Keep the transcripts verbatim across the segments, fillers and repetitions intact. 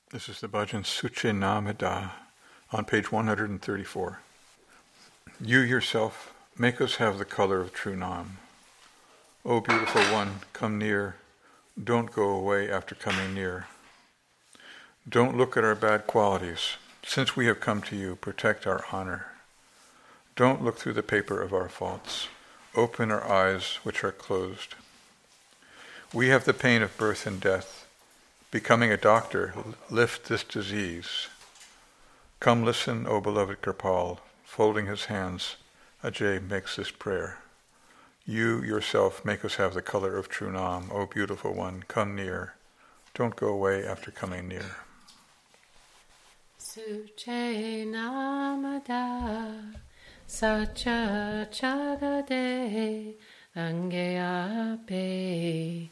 This is the bhajan Suche Namada on page one hundred thirty-four. You yourself make us have the color of true Nam. O beautiful one, come near. Don't go away after coming near. Don't look at our bad qualities. Since we have come to you, protect our honor. Don't look through the paper of our faults. Open our eyes which are closed. We have the pain of birth and death. Becoming a doctor, lift this disease. Come listen, O beloved Kirpal. Folding his hands, Ajay makes this prayer. You yourself make us have the color of true Nam. O beautiful one, come near. Don't go away after coming near. Suche Namada Sacha Chadade Angeape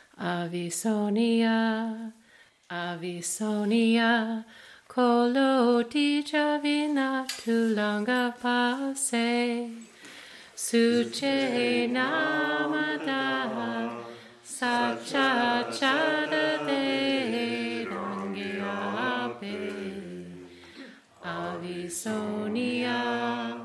Avisonia Avisonia Kolo Dijavina Tulanga Pase Suche Namada Sacha Chadade Angeape Avisonia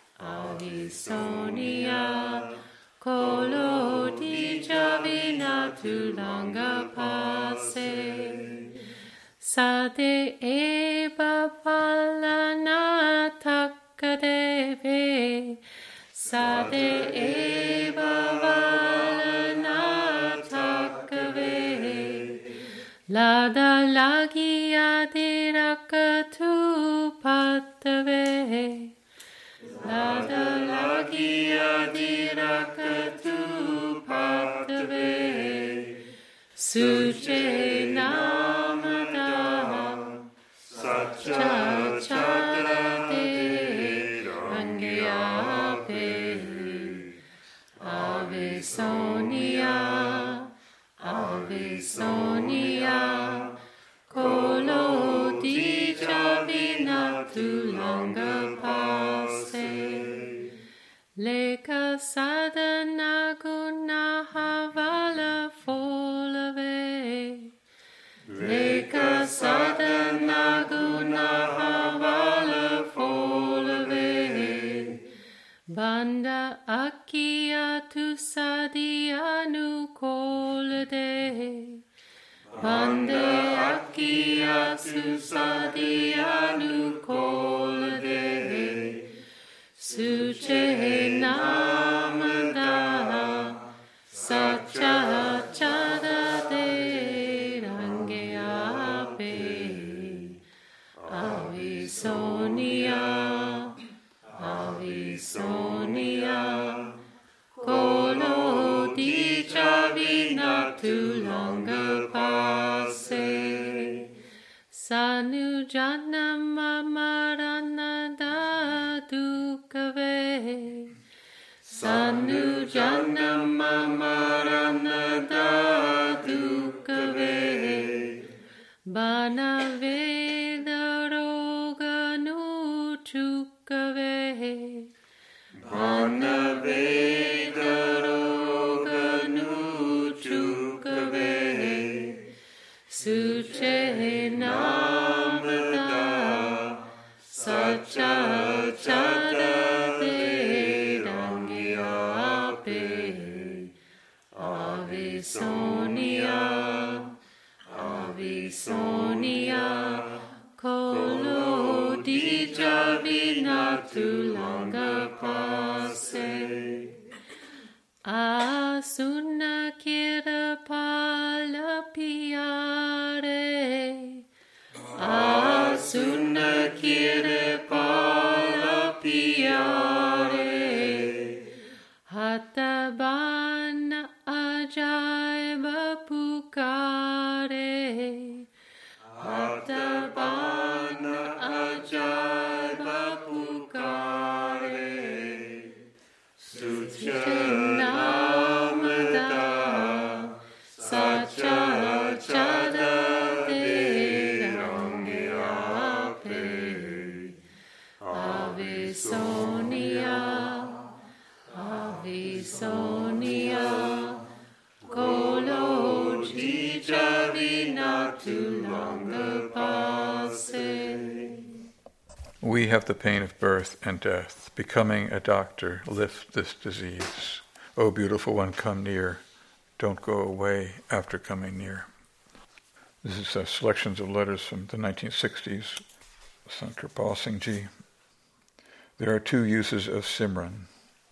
Avisonia Kolo Dijavina Tulanga Pase Sade Eba Palana Takadeve Sade Eba Palana Takave Lada Lagi Adirakatu Patave Lada Lagi Adirakatu Patave Suche Namada Sacha Chadade Angeape Avisonia Avisonia Kolo Dijavina Tulanga Pase Leka Sadhana Guna Havala Folave Leka Sadhana Guna Havala Folave Banda Akia Tu Sadianu Kolade Bande Akia Tu Sadianu Kolade Suche Namada Sacha Chadade Rangeape Avisonia Avisonia Kolo Dijavina Tulanga Pase Sanujana Mamarana Dukave Sanujana Mamarana Dukave Bana Veda Roganu Chukave Bana Veda Roganu Chukave Suche Namada Sacha Chadade Rangeape Avisonia Avisonia Kolo Dijavina Tulanga Pase Asuna Kira Palapiare Asuna Kira Palapiare Hatabana Ajaiba Pukare Hatabana Ajaiba Pukare Suche Namada Sacha Savi not too long apace. We have the pain of birth and death. Becoming a doctor, lift this disease. O beautiful one, come near. Don't go away after coming near. This is uh, selections of letters from the nineteen sixties. Sant Kirpal Singh Ji. There are two uses of Simran.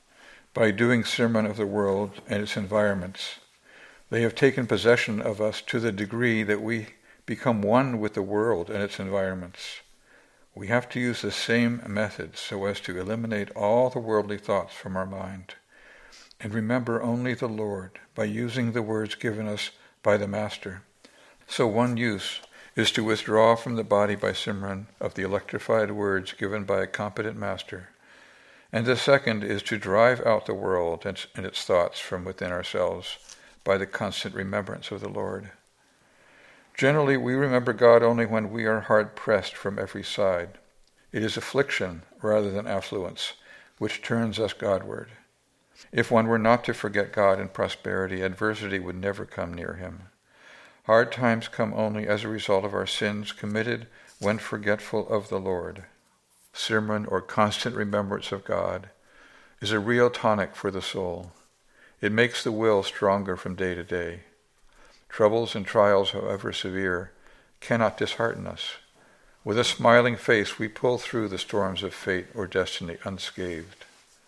By doing Simran of the world and its environments, they have taken possession of us to the degree that we become one with the world and its environments. We have to use the same methods so as to eliminate all the worldly thoughts from our mind and remember only the Lord by using the words given us by the Master. So one use is to withdraw from the body by Simran of the electrified words given by a competent Master, and the second is to drive out the world and, and its thoughts from within ourselves by the constant remembrance of the Lord. Generally, we remember God only when we are hard-pressed from every side. It is affliction, rather than affluence, which turns us Godward. If one were not to forget God in prosperity, adversity would never come near him. Hard times come only as a result of our sins committed when forgetful of the Lord. Simran, or constant remembrance of God, is a real tonic for the soul. It makes the will stronger from day to day. Troubles and trials, however severe, cannot dishearten us. With a smiling face, we pull through the storms of fate or destiny unscathed.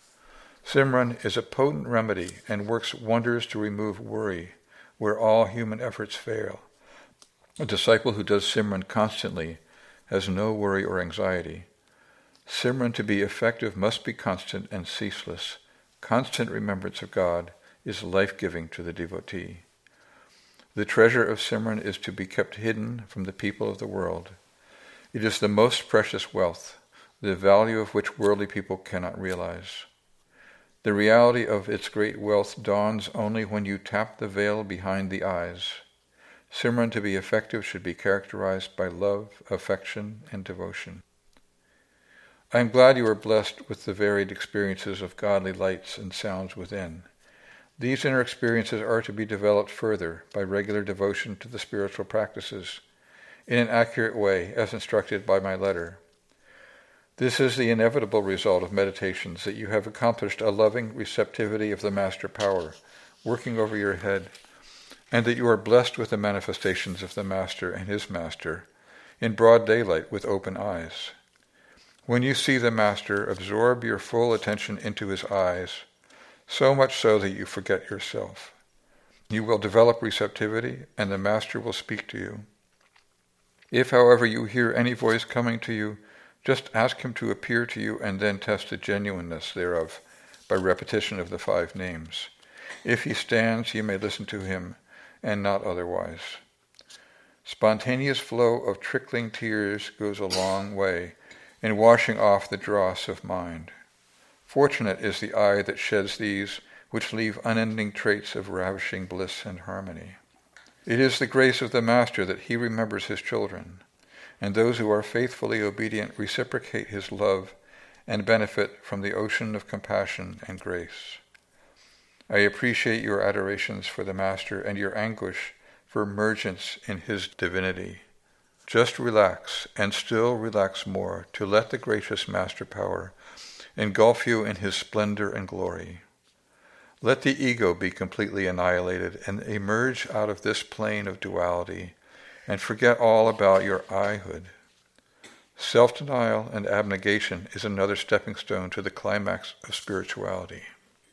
Simran is a potent remedy and works wonders to remove worry where all human efforts fail. A disciple who does Simran constantly has no worry or anxiety. Simran, to be effective, must be constant and ceaseless. Constant remembrance of God is life-giving to the devotee. The treasure of Simran is to be kept hidden from the people of the world. It is the most precious wealth, the value of which worldly people cannot realize. The reality of its great wealth dawns only when you tap the veil behind the eyes. Simran, to be effective, should be characterized by love, affection, and devotion. I am glad you are blessed with the varied experiences of godly lights and sounds within. These inner experiences are to be developed further by regular devotion to the spiritual practices in an accurate way as instructed by my letter. This is the inevitable result of meditations, that you have accomplished a loving receptivity of the Master Power working over your head, and that you are blessed with the manifestations of the Master and his Master in broad daylight with open eyes. When you see the Master, absorb your full attention into his eyes, so much so that you forget yourself. You will develop receptivity, and the Master will speak to you. If, however, you hear any voice coming to you, just ask him to appear to you and then test the genuineness thereof by repetition of the five names. If he stands, you may listen to him, and not otherwise. Spontaneous flow of trickling tears goes a long way in washing off the dross of mind. Fortunate is the eye that sheds these, which leave unending traits of ravishing bliss and harmony. It is the grace of the Master that he remembers his children, and those who are faithfully obedient reciprocate his love and benefit from the ocean of compassion and grace. I appreciate your adorations for the Master and your anguish for emergence in his divinity. Just relax, and still relax more, to let the gracious Master Power engulf you in his splendor and glory. Let the ego be completely annihilated and emerge out of this plane of duality and forget all about your I-hood. Self-denial and abnegation is another stepping stone to the climax of spirituality.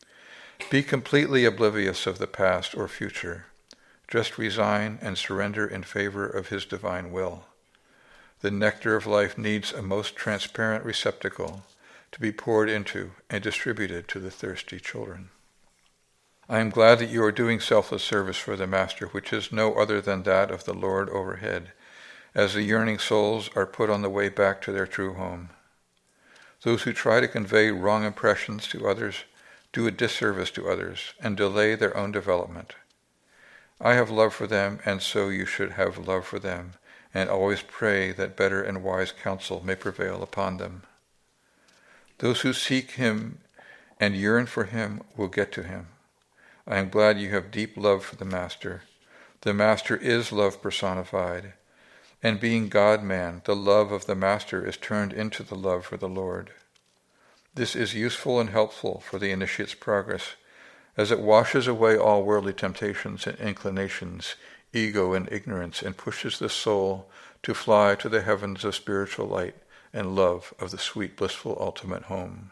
Be completely oblivious of the past or future. Just resign and surrender in favor of his divine will. The nectar of life needs a most transparent receptacle to be poured into and distributed to the thirsty children. I am glad that you are doing selfless service for the Master, which is no other than that of the Lord overhead, as the yearning souls are put on the way back to their true home. Those who try to convey wrong impressions to others do a disservice to others and delay their own development. I have love for them, and so you should have love for them, and always pray that better and wise counsel may prevail upon them. Those who seek him and yearn for him will get to him. I am glad you have deep love for the Master. The Master is love personified, and being God-man, the love of the Master is turned into the love for the Lord. This is useful and helpful for the initiate's progress, as it washes away all worldly temptations and inclinations, ego and ignorance, and pushes the soul to fly to the heavens of spiritual light and love of the sweet, blissful ultimate home.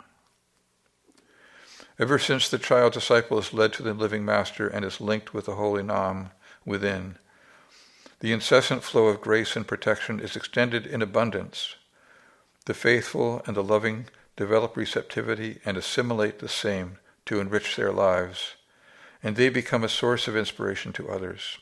Ever since the child disciple is led to the living Master and is linked with the holy Nam within, the incessant flow of grace and protection is extended in abundance. The faithful and the loving develop receptivity and assimilate the same to enrich their lives, and they become a source of inspiration to others.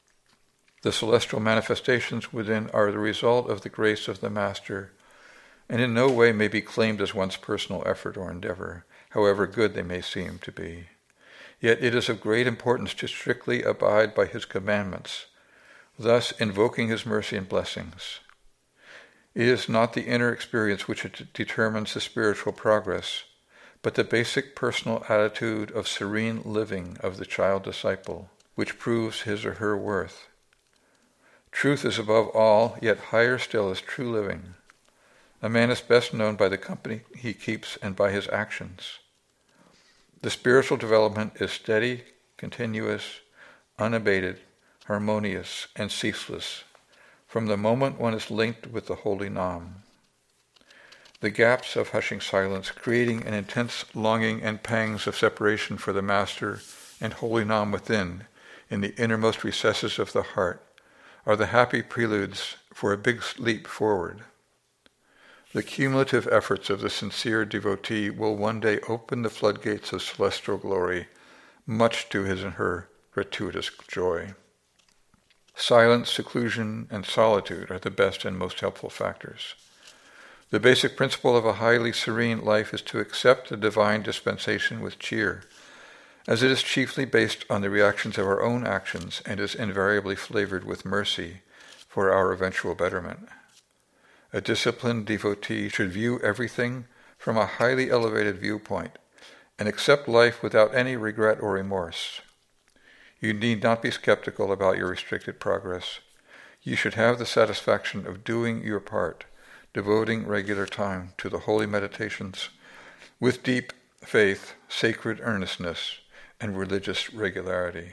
The celestial manifestations within are the result of the grace of the Master, and in no way may be claimed as one's personal effort or endeavor, however good they may seem to be. Yet it is of great importance to strictly abide by his commandments, thus invoking his mercy and blessings. It is not the inner experience which determines the spiritual progress, but the basic personal attitude of serene living of the child disciple, which proves his or her worth. Truth is above all, yet higher still is true living. A man is best known by the company he keeps and by his actions. The spiritual development is steady, continuous, unabated, harmonious, and ceaseless, from the moment one is linked with the holy Nam. The gaps of hushing silence, creating an intense longing and pangs of separation for the Master and holy Nam within, in the innermost recesses of the heart, are the happy preludes for a big leap forward. The cumulative efforts of the sincere devotee will one day open the floodgates of celestial glory, much to his and her gratuitous joy. Silence, seclusion, and solitude are the best and most helpful factors. The basic principle of a highly serene life is to accept the divine dispensation with cheer, as it is chiefly based on the reactions of our own actions and is invariably flavored with mercy for our eventual betterment. A disciplined devotee should view everything from a highly elevated viewpoint and accept life without any regret or remorse. You need not be skeptical about your restricted progress. You should have the satisfaction of doing your part, devoting regular time to the holy meditations with deep faith, sacred earnestness, and religious regularity.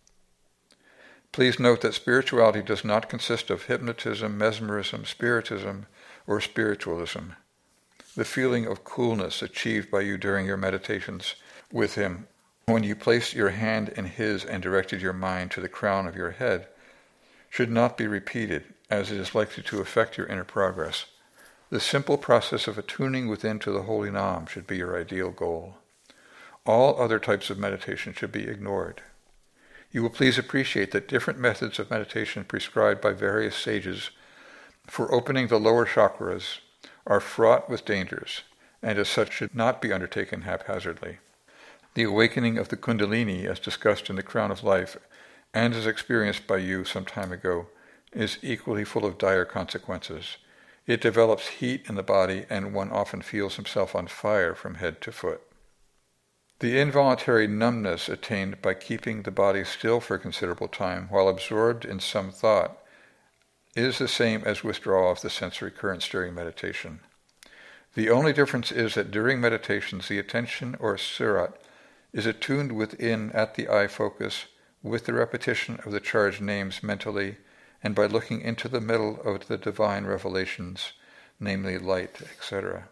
Please note that spirituality does not consist of hypnotism, mesmerism, spiritism, or spiritualism. The feeling of coolness achieved by you during your meditations with him, when you placed your hand in his and directed your mind to the crown of your head, should not be repeated, as it is likely to affect your inner progress. The simple process of attuning within to the holy Nam should be your ideal goal. All other types of meditation should be ignored. You will please appreciate that different methods of meditation prescribed by various sages for opening the lower chakras are fraught with dangers, and as such should not be undertaken haphazardly. The awakening of the Kundalini, as discussed in The Crown of Life, and as experienced by you some time ago, is equally full of dire consequences. It develops heat in the body, and one often feels himself on fire from head to foot. The involuntary numbness attained by keeping the body still for a considerable time while absorbed in some thought is the same as withdrawal of the sensory currents during meditation. The only difference is that during meditations the attention or surat is attuned within at the eye focus with the repetition of the charged names mentally and by looking into the middle of the divine revelations, namely light, et cetera.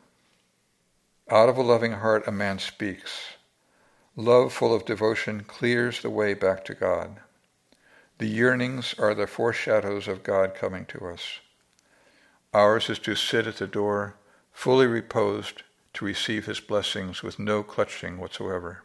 Out of a loving heart a man speaks. Love full of devotion clears the way back to God. The yearnings are the foreshadows of God coming to us. Ours is to sit at the door, fully reposed, to receive his blessings with no clutching whatsoever.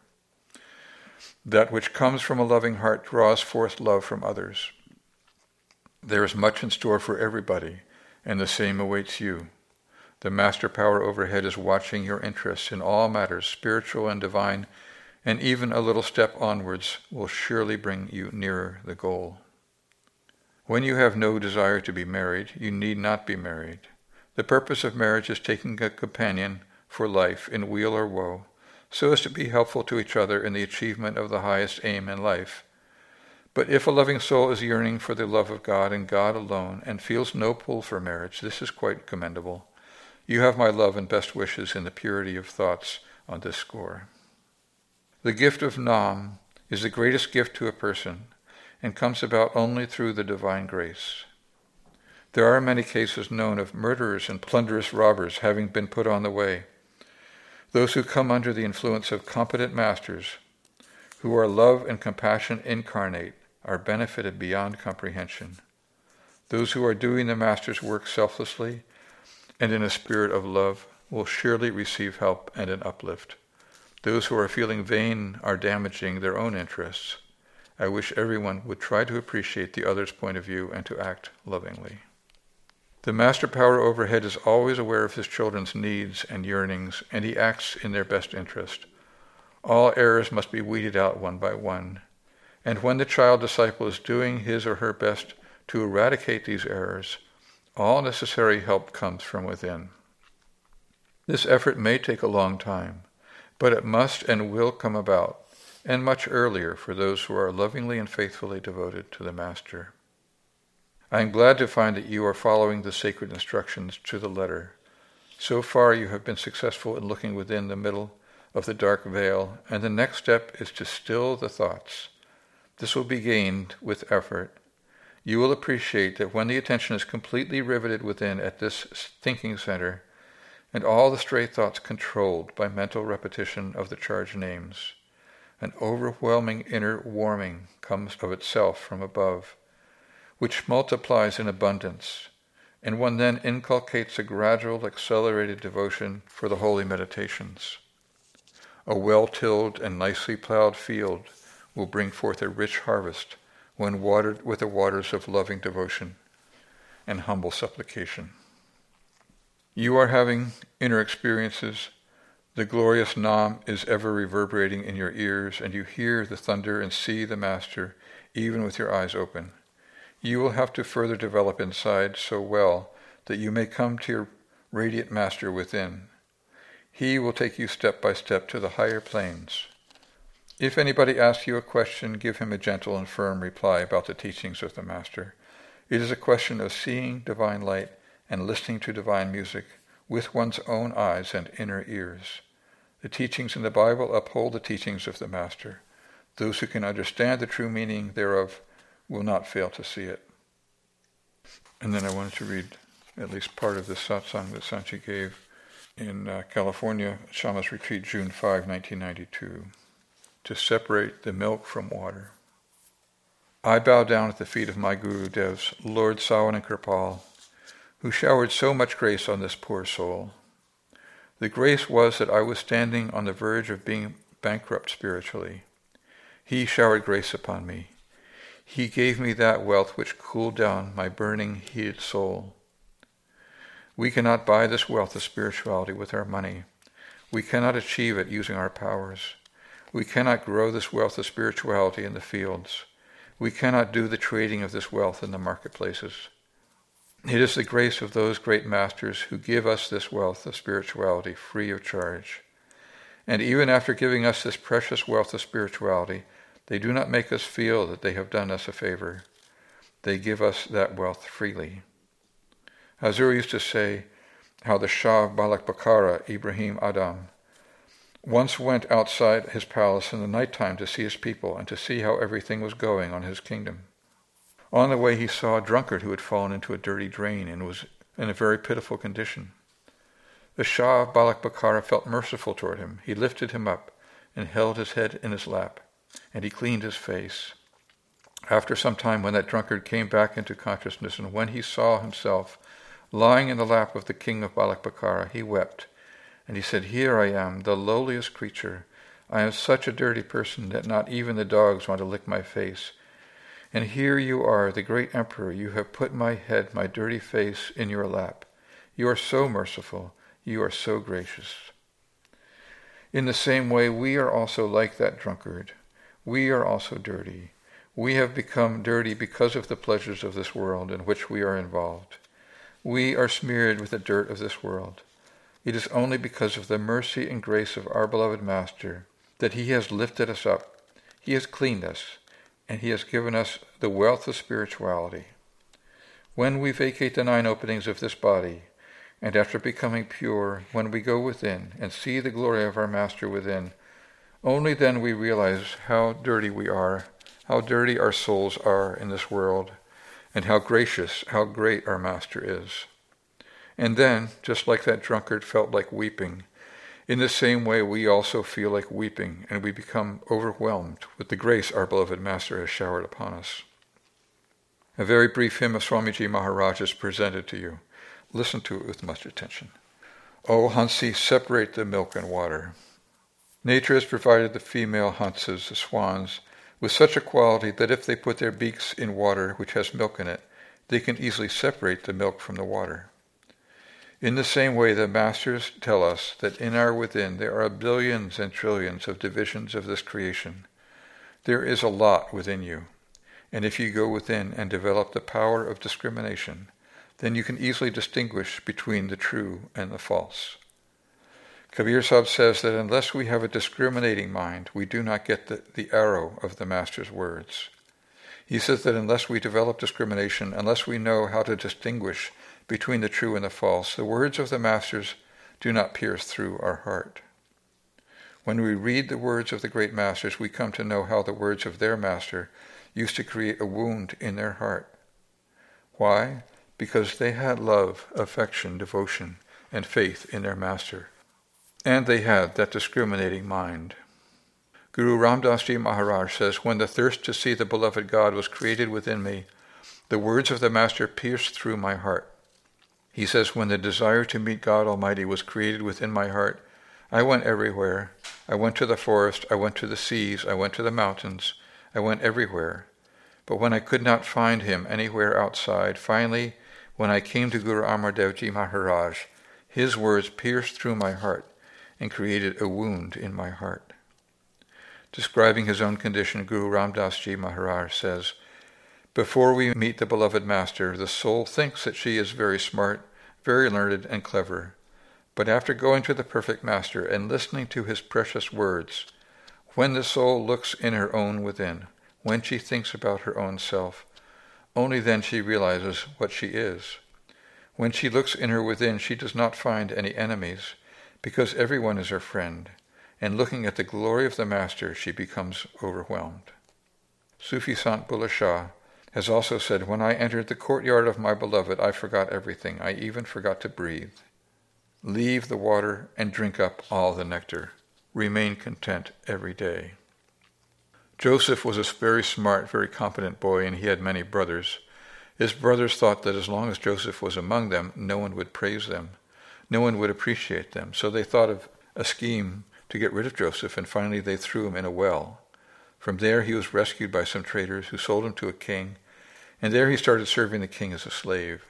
That which comes from a loving heart draws forth love from others. There is much in store for everybody, and the same awaits you. The master power overhead is watching your interests in all matters, spiritual and divine, and even a little step onwards will surely bring you nearer the goal. When you have no desire to be married, you need not be married. The purpose of marriage is taking a companion for life in weal or woe, so as to be helpful to each other in the achievement of the highest aim in life. But if a loving soul is yearning for the love of God and God alone and feels no pull for marriage, this is quite commendable. You have my love and best wishes in the purity of thoughts on this score. The gift of Nam is the greatest gift to a person and comes about only through the divine grace. There are many cases known of murderers and plunderous robbers having been put on the way. Those who come under the influence of competent masters, who are love and compassion incarnate, are benefited beyond comprehension. Those who are doing the master's work selflessly and in a spirit of love will surely receive help and an uplift. Those who are feeling vain are damaging their own interests. I wish everyone would try to appreciate the other's point of view and to act lovingly. The master power overhead is always aware of his children's needs and yearnings, and he acts in their best interest. All errors must be weeded out one by one. And when the child disciple is doing his or her best to eradicate these errors, all necessary help comes from within. This effort may take a long time, but it must and will come about, and much earlier for those who are lovingly and faithfully devoted to the Master. I am glad to find that you are following the sacred instructions to the letter. So far you have been successful in looking within the middle of the dark veil, and the next step is to still the thoughts. This will be gained with effort. You will appreciate that when the attention is completely riveted within at this thinking center, and all the stray thoughts controlled by mental repetition of the charged names, an overwhelming inner warming comes of itself from above, which multiplies in abundance, and one then inculcates a gradual, accelerated devotion for the holy meditations. A well-tilled and nicely plowed field will bring forth a rich harvest when watered with the waters of loving devotion and humble supplication. You are having inner experiences. The glorious Nam is ever reverberating in your ears, and you hear the thunder and see the Master, even with your eyes open. You will have to further develop inside so well that you may come to your radiant Master within. He will take you step by step to the higher planes. If anybody asks you a question, give him a gentle and firm reply about the teachings of the Master. It is a question of seeing divine light and listening to divine music with one's own eyes and inner ears. The teachings in the Bible uphold the teachings of the Master. Those who can understand the true meaning thereof will not fail to see it. And then I wanted to read at least part of this satsang that Sanchi gave in uh, California, Shama's Retreat, June fifth, nineteen ninety-two. To separate the milk from water. I bow down at the feet of my Guru Devs, Lord Sawan and Kripal, who showered so much grace on this poor soul. The grace was that I was standing on the verge of being bankrupt spiritually. He showered grace upon me. He gave me that wealth which cooled down my burning, heated soul. We cannot buy this wealth of spirituality with our money. We cannot achieve it using our powers. We cannot grow this wealth of spirituality in the fields. We cannot do the trading of this wealth in the marketplaces. It is the grace of those great masters who give us this wealth of spirituality free of charge. And even after giving us this precious wealth of spirituality, they do not make us feel that they have done us a favor. They give us that wealth freely. Hazur used to say how the Shah of Balak Bakhara, Ibrahim Adam, once went outside his palace in the night time to see his people and to see how everything was going on his kingdom. On the way he saw a drunkard who had fallen into a dirty drain and was in a very pitiful condition. The Shah of Balak Bakhara felt merciful toward him. He lifted him up and held his head in his lap, and he cleaned his face. After some time, when that drunkard came back into consciousness, and when he saw himself lying in the lap of the king of Balak Bakhara, he wept. And he said, "Here I am, the lowliest creature. I am such a dirty person that not even the dogs want to lick my face. And here you are, the great emperor. You have put my head, my dirty face, in your lap. You are so merciful. You are so gracious." In the same way, we are also like that drunkard. We are also dirty. We have become dirty because of the pleasures of this world in which we are involved. We are smeared with the dirt of this world. It is only because of the mercy and grace of our beloved Master that he has lifted us up. He has cleaned us. and he has given us the wealth of spirituality. When we vacate the nine openings of this body, and after becoming pure, when we go within and see the glory of our Master within, only then we realize how dirty we are, how dirty our souls are in this world, and how gracious, how great our Master is. And then, just like that drunkard felt like weeping, in the same way we also feel like weeping, and we become overwhelmed with the grace our beloved Master has showered upon us. A very brief hymn of Swamiji Maharaj is presented to you. Listen to it with much attention. O Hansi, separate the milk and water. Nature has provided the female Hanses, the swans, with such a quality that if they put their beaks in water which has milk in it, they can easily separate the milk from the water. In the same way, the Masters tell us that in our within there are billions and trillions of divisions of this creation. There is a lot within you, and if you go within and develop the power of discrimination, then you can easily distinguish between the true and the false. Kabir Sahib says that unless we have a discriminating mind, we do not get the, the arrow of the Master's words. He says that unless we develop discrimination, unless we know how to distinguish between the true and the false, the words of the Masters do not pierce through our heart. When we read the words of the great Masters, we come to know how the words of their Master used to create a wound in their heart. Why? Because they had love, affection, devotion, and faith in their Master. And they had that discriminating mind. Guru Ram Das Ji Maharaj says, when the thirst to see the beloved God was created within me, the words of the Master pierced through my heart. He says, when the desire to meet God Almighty was created within my heart, I went everywhere. I went to the forest, I went to the seas, I went to the mountains, I went everywhere. But when I could not find him anywhere outside, finally, when I came to Guru Amar Dev Ji Maharaj, his words pierced through my heart and created a wound in my heart. Describing his own condition, Guru Ram Das Ji Maharaj says, before we meet the beloved Master, the soul thinks that she is very smart, very learned and clever. But after going to the perfect Master and listening to his precious words, when the soul looks in her own within, when she thinks about her own self, only then she realizes what she is. When she looks in her within, she does not find any enemies, because everyone is her friend, and looking at the glory of the Master, she becomes overwhelmed. Sufi Sant Bulleh Shah has also said, when I entered the courtyard of my beloved, I forgot everything. I even forgot to breathe. Leave the water and drink up all the nectar. Remain content every day. Joseph was a very smart, very competent boy, and he had many brothers. His brothers thought that as long as Joseph was among them, no one would praise them. No one would appreciate them. So they thought of a scheme to get rid of Joseph, and finally they threw him in a well. From there he was rescued by some traders who sold him to a king, and there he started serving the king as a slave.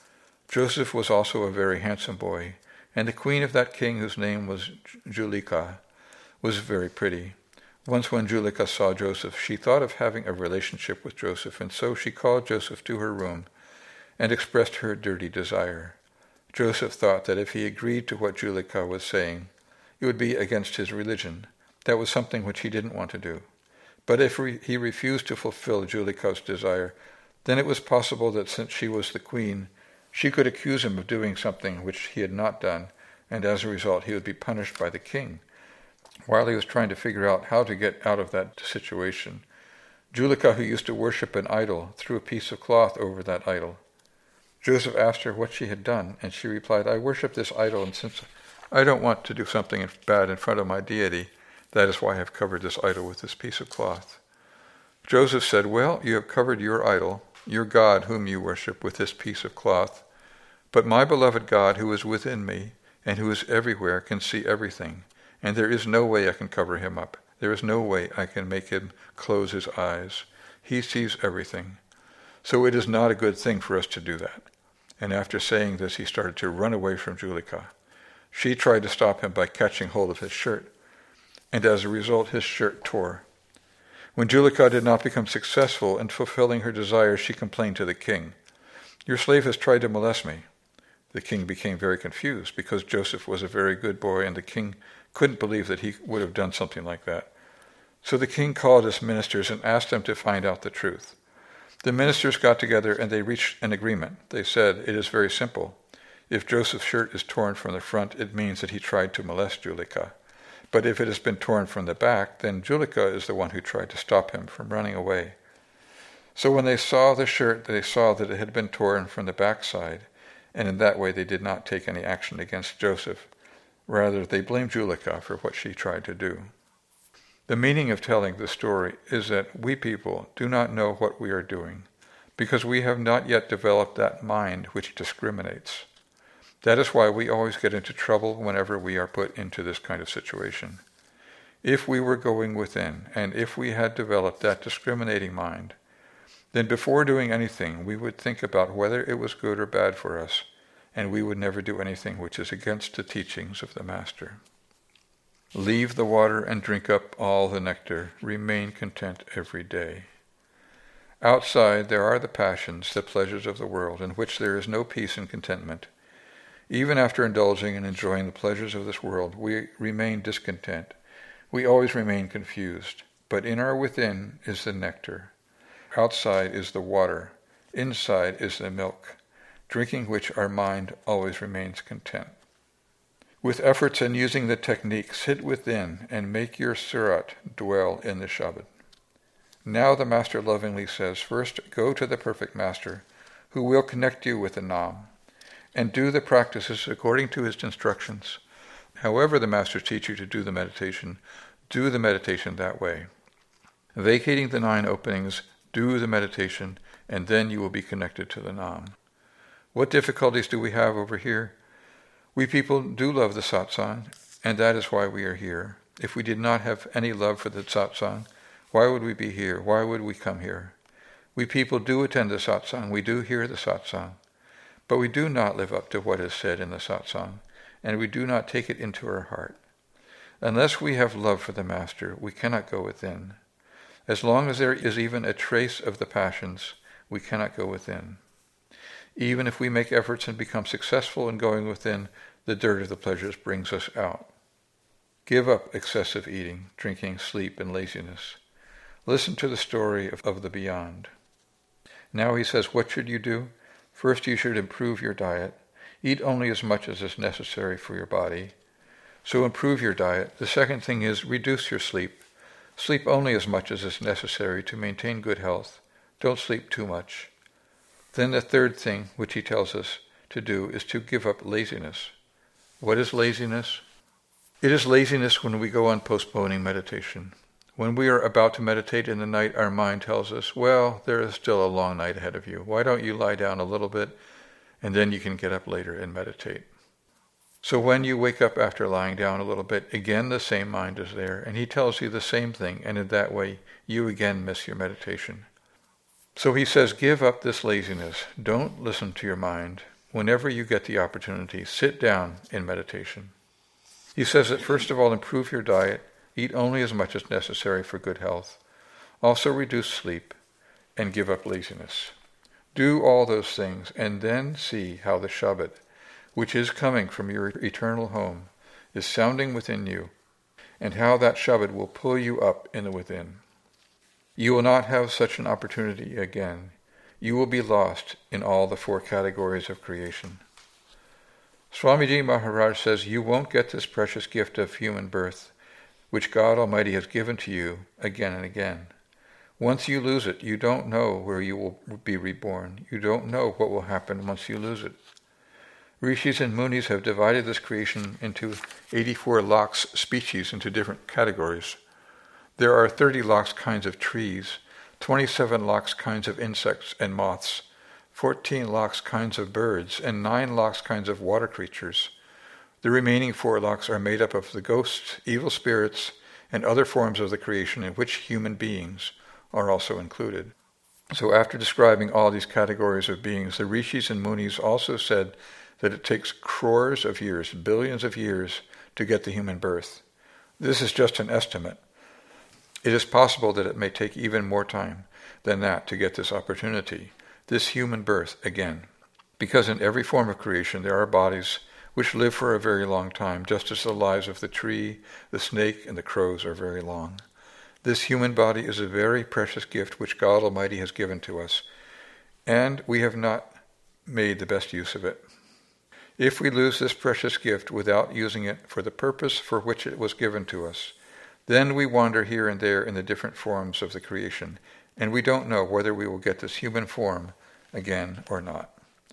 Joseph was also a very handsome boy, and the queen of that king, whose name was Julika, was very pretty. Once when Julika saw Joseph, she thought of having a relationship with Joseph, and so she called Joseph to her room and expressed her dirty desire. Joseph thought that if he agreed to what Julika was saying, it would be against his religion. That was something which he didn't want to do. But if re- he refused to fulfill Julika's desire, then it was possible that since she was the queen, she could accuse him of doing something which he had not done, and as a result he would be punished by the king. While he was trying to figure out how to get out of that situation, Julika, who used to worship an idol, threw a piece of cloth over that idol. Joseph asked her what she had done, and she replied, I worship this idol, and since I don't want to do something bad in front of my deity, that is why I have covered this idol with this piece of cloth. Joseph said, well, you have covered your idol, your God whom you worship, with this piece of cloth, but my beloved God who is within me and who is everywhere can see everything, and there is no way I can cover him up. There is no way I can make him close his eyes. He sees everything. So it is not a good thing for us to do that. And after saying this, he started to run away from Julika. She tried to stop him by catching hold of his shirt, and as a result his shirt tore. When Julika did not become successful in fulfilling her desire, she complained to the king, your slave has tried to molest me. The king became very confused because Joseph was a very good boy, and the king couldn't believe that he would have done something like that. So the king called his ministers and asked them to find out the truth. The ministers got together and they reached an agreement. They said, "It is very simple. If Joseph's shirt is torn from the front, it means that he tried to molest Juleika. But if it has been torn from the back, then Juleika is the one who tried to stop him from running away." So when they saw the shirt, they saw that it had been torn from the backside, and in that way they did not take any action against Joseph. Rather, they blamed Juleika for what she tried to do. The meaning of telling this story is that we people do not know what we are doing, because we have not yet developed that mind which discriminates. That is why we always get into trouble whenever we are put into this kind of situation. If we were going within, and if we had developed that discriminating mind, then before doing anything we would think about whether it was good or bad for us, and we would never do anything which is against the teachings of the Master. Leave the water and drink up all the nectar. Remain content every day. Outside there are the passions, the pleasures of the world, in which there is no peace and contentment. Even after indulging and enjoying the pleasures of this world, we remain discontent. We always remain confused. But in our within is the nectar. Outside is the water. Inside is the milk, drinking which our mind always remains content. With efforts and using the technique, sit within and make your surat dwell in the Shabad. Now the Master lovingly says, first go to the perfect Master, who will connect you with the Nam, and do the practices according to his instructions. However the Masters teach you to do the meditation, do the meditation that way. Vacating the nine openings, do the meditation, and then you will be connected to the Nam. What difficulties do we have over here? We people do love the satsang, and that is why we are here. If we did not have any love for the satsang, why would we be here? Why would we come here? We people do attend the satsang, we do hear the satsang, but we do not live up to what is said in the satsang, and we do not take it into our heart. Unless we have love for the Master, we cannot go within. As long as there is even a trace of the passions, we cannot go within. Even if we make efforts and become successful in going within, the dirt of the pleasures brings us out. Give up excessive eating, drinking, sleep, and laziness. Listen to the story of, of the beyond. Now he says, what should you do? First, you should improve your diet. Eat only as much as is necessary for your body. So improve your diet. The second thing is reduce your sleep. Sleep only as much as is necessary to maintain good health. Don't sleep too much. Then the third thing, which he tells us to do, is to give up laziness. What is laziness? It is laziness when we go on postponing meditation. When we are about to meditate in the night, our mind tells us, well, there is still a long night ahead of you. Why don't you lie down a little bit, and then you can get up later and meditate. So when you wake up after lying down a little bit, again the same mind is there, and he tells you the same thing, and in that way you again miss your meditation. So he says, give up this laziness. Don't listen to your mind. Whenever you get the opportunity, sit down in meditation. He says that first of all, improve your diet. Eat only as much as necessary for good health. Also reduce sleep and give up laziness. Do all those things and then see how the Shabad, which is coming from your eternal home, is sounding within you, and how that Shabad will pull you up in the within. You will not have such an opportunity again. You will be lost in all the four categories of creation. Swamiji Maharaj says, you won't get this precious gift of human birth, which God Almighty has given to you again and again. Once you lose it, you don't know where you will be reborn. You don't know what will happen once you lose it. Rishis and Munis have divided this creation into eighty-four lakhs species into different categories. There are thirty lakhs kinds of trees, twenty-seven lakhs kinds of insects and moths, fourteen lakhs kinds of birds, and nine lakhs kinds of water creatures. The remaining four lakhs are made up of the ghosts, evil spirits, and other forms of the creation in which human beings are also included. So after describing all these categories of beings, the Rishis and Munis also said that it takes crores of years, billions of years, to get the human birth. This is just an estimate. It is possible that it may take even more time than that to get this opportunity, this human birth again. Because in every form of creation there are bodies which live for a very long time, just as the lives of the tree, the snake, and the crows are very long. This human body is a very precious gift which God Almighty has given to us, and we have not made the best use of it. If we lose this precious gift without using it for the purpose for which it was given to us, then we wander here and there in the different forms of the creation, and we don't know whether we will get this human form again or not.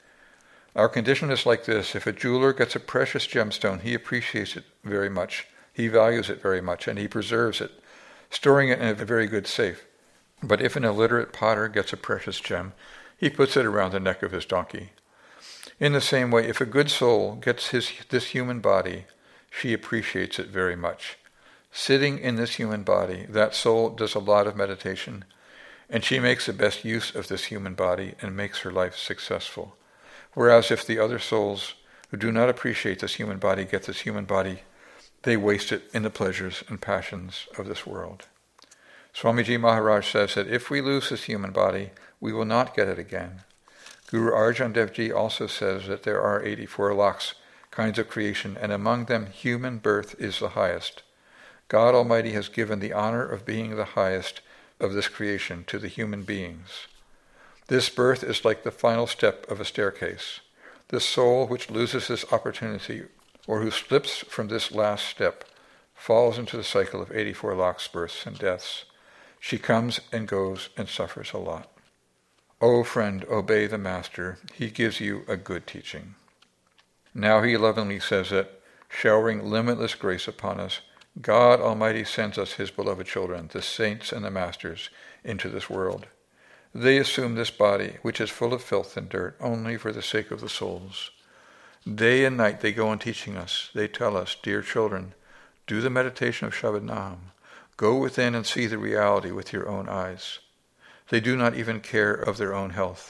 Our condition is like this. If a jeweler gets a precious gemstone, he appreciates it very much, he values it very much, and he preserves it, storing it in a very good safe. But if an illiterate potter gets a precious gem, he puts it around the neck of his donkey. In the same way, if a good soul gets his this human body, she appreciates it very much. Sitting in this human body, that soul does a lot of meditation, and she makes the best use of this human body and makes her life successful. Whereas if the other souls who do not appreciate this human body get this human body, they waste it in the pleasures and passions of this world. Swamiji Maharaj says that if we lose this human body, we will not get it again. Guru Arjan Dev Ji also says that there are eighty-four lakhs kinds of creation, and among them human birth is the highest. God Almighty has given the honor of being the highest of this creation to the human beings. This birth is like the final step of a staircase. The soul which loses this opportunity, or who slips from this last step, falls into the cycle of eighty-four lakhs births and deaths. She comes and goes and suffers a lot. O friend, obey the Master. He gives you a good teaching. Now he lovingly says that, showering limitless grace upon us, God Almighty sends us his beloved children, the saints and the masters, into this world. They assume this body, which is full of filth and dirt, only for the sake of the souls. Day and night they go on teaching us. They tell us, dear children, do the meditation of Shabad Nam. Go within and see the reality with your own eyes. They do not even care of their own health.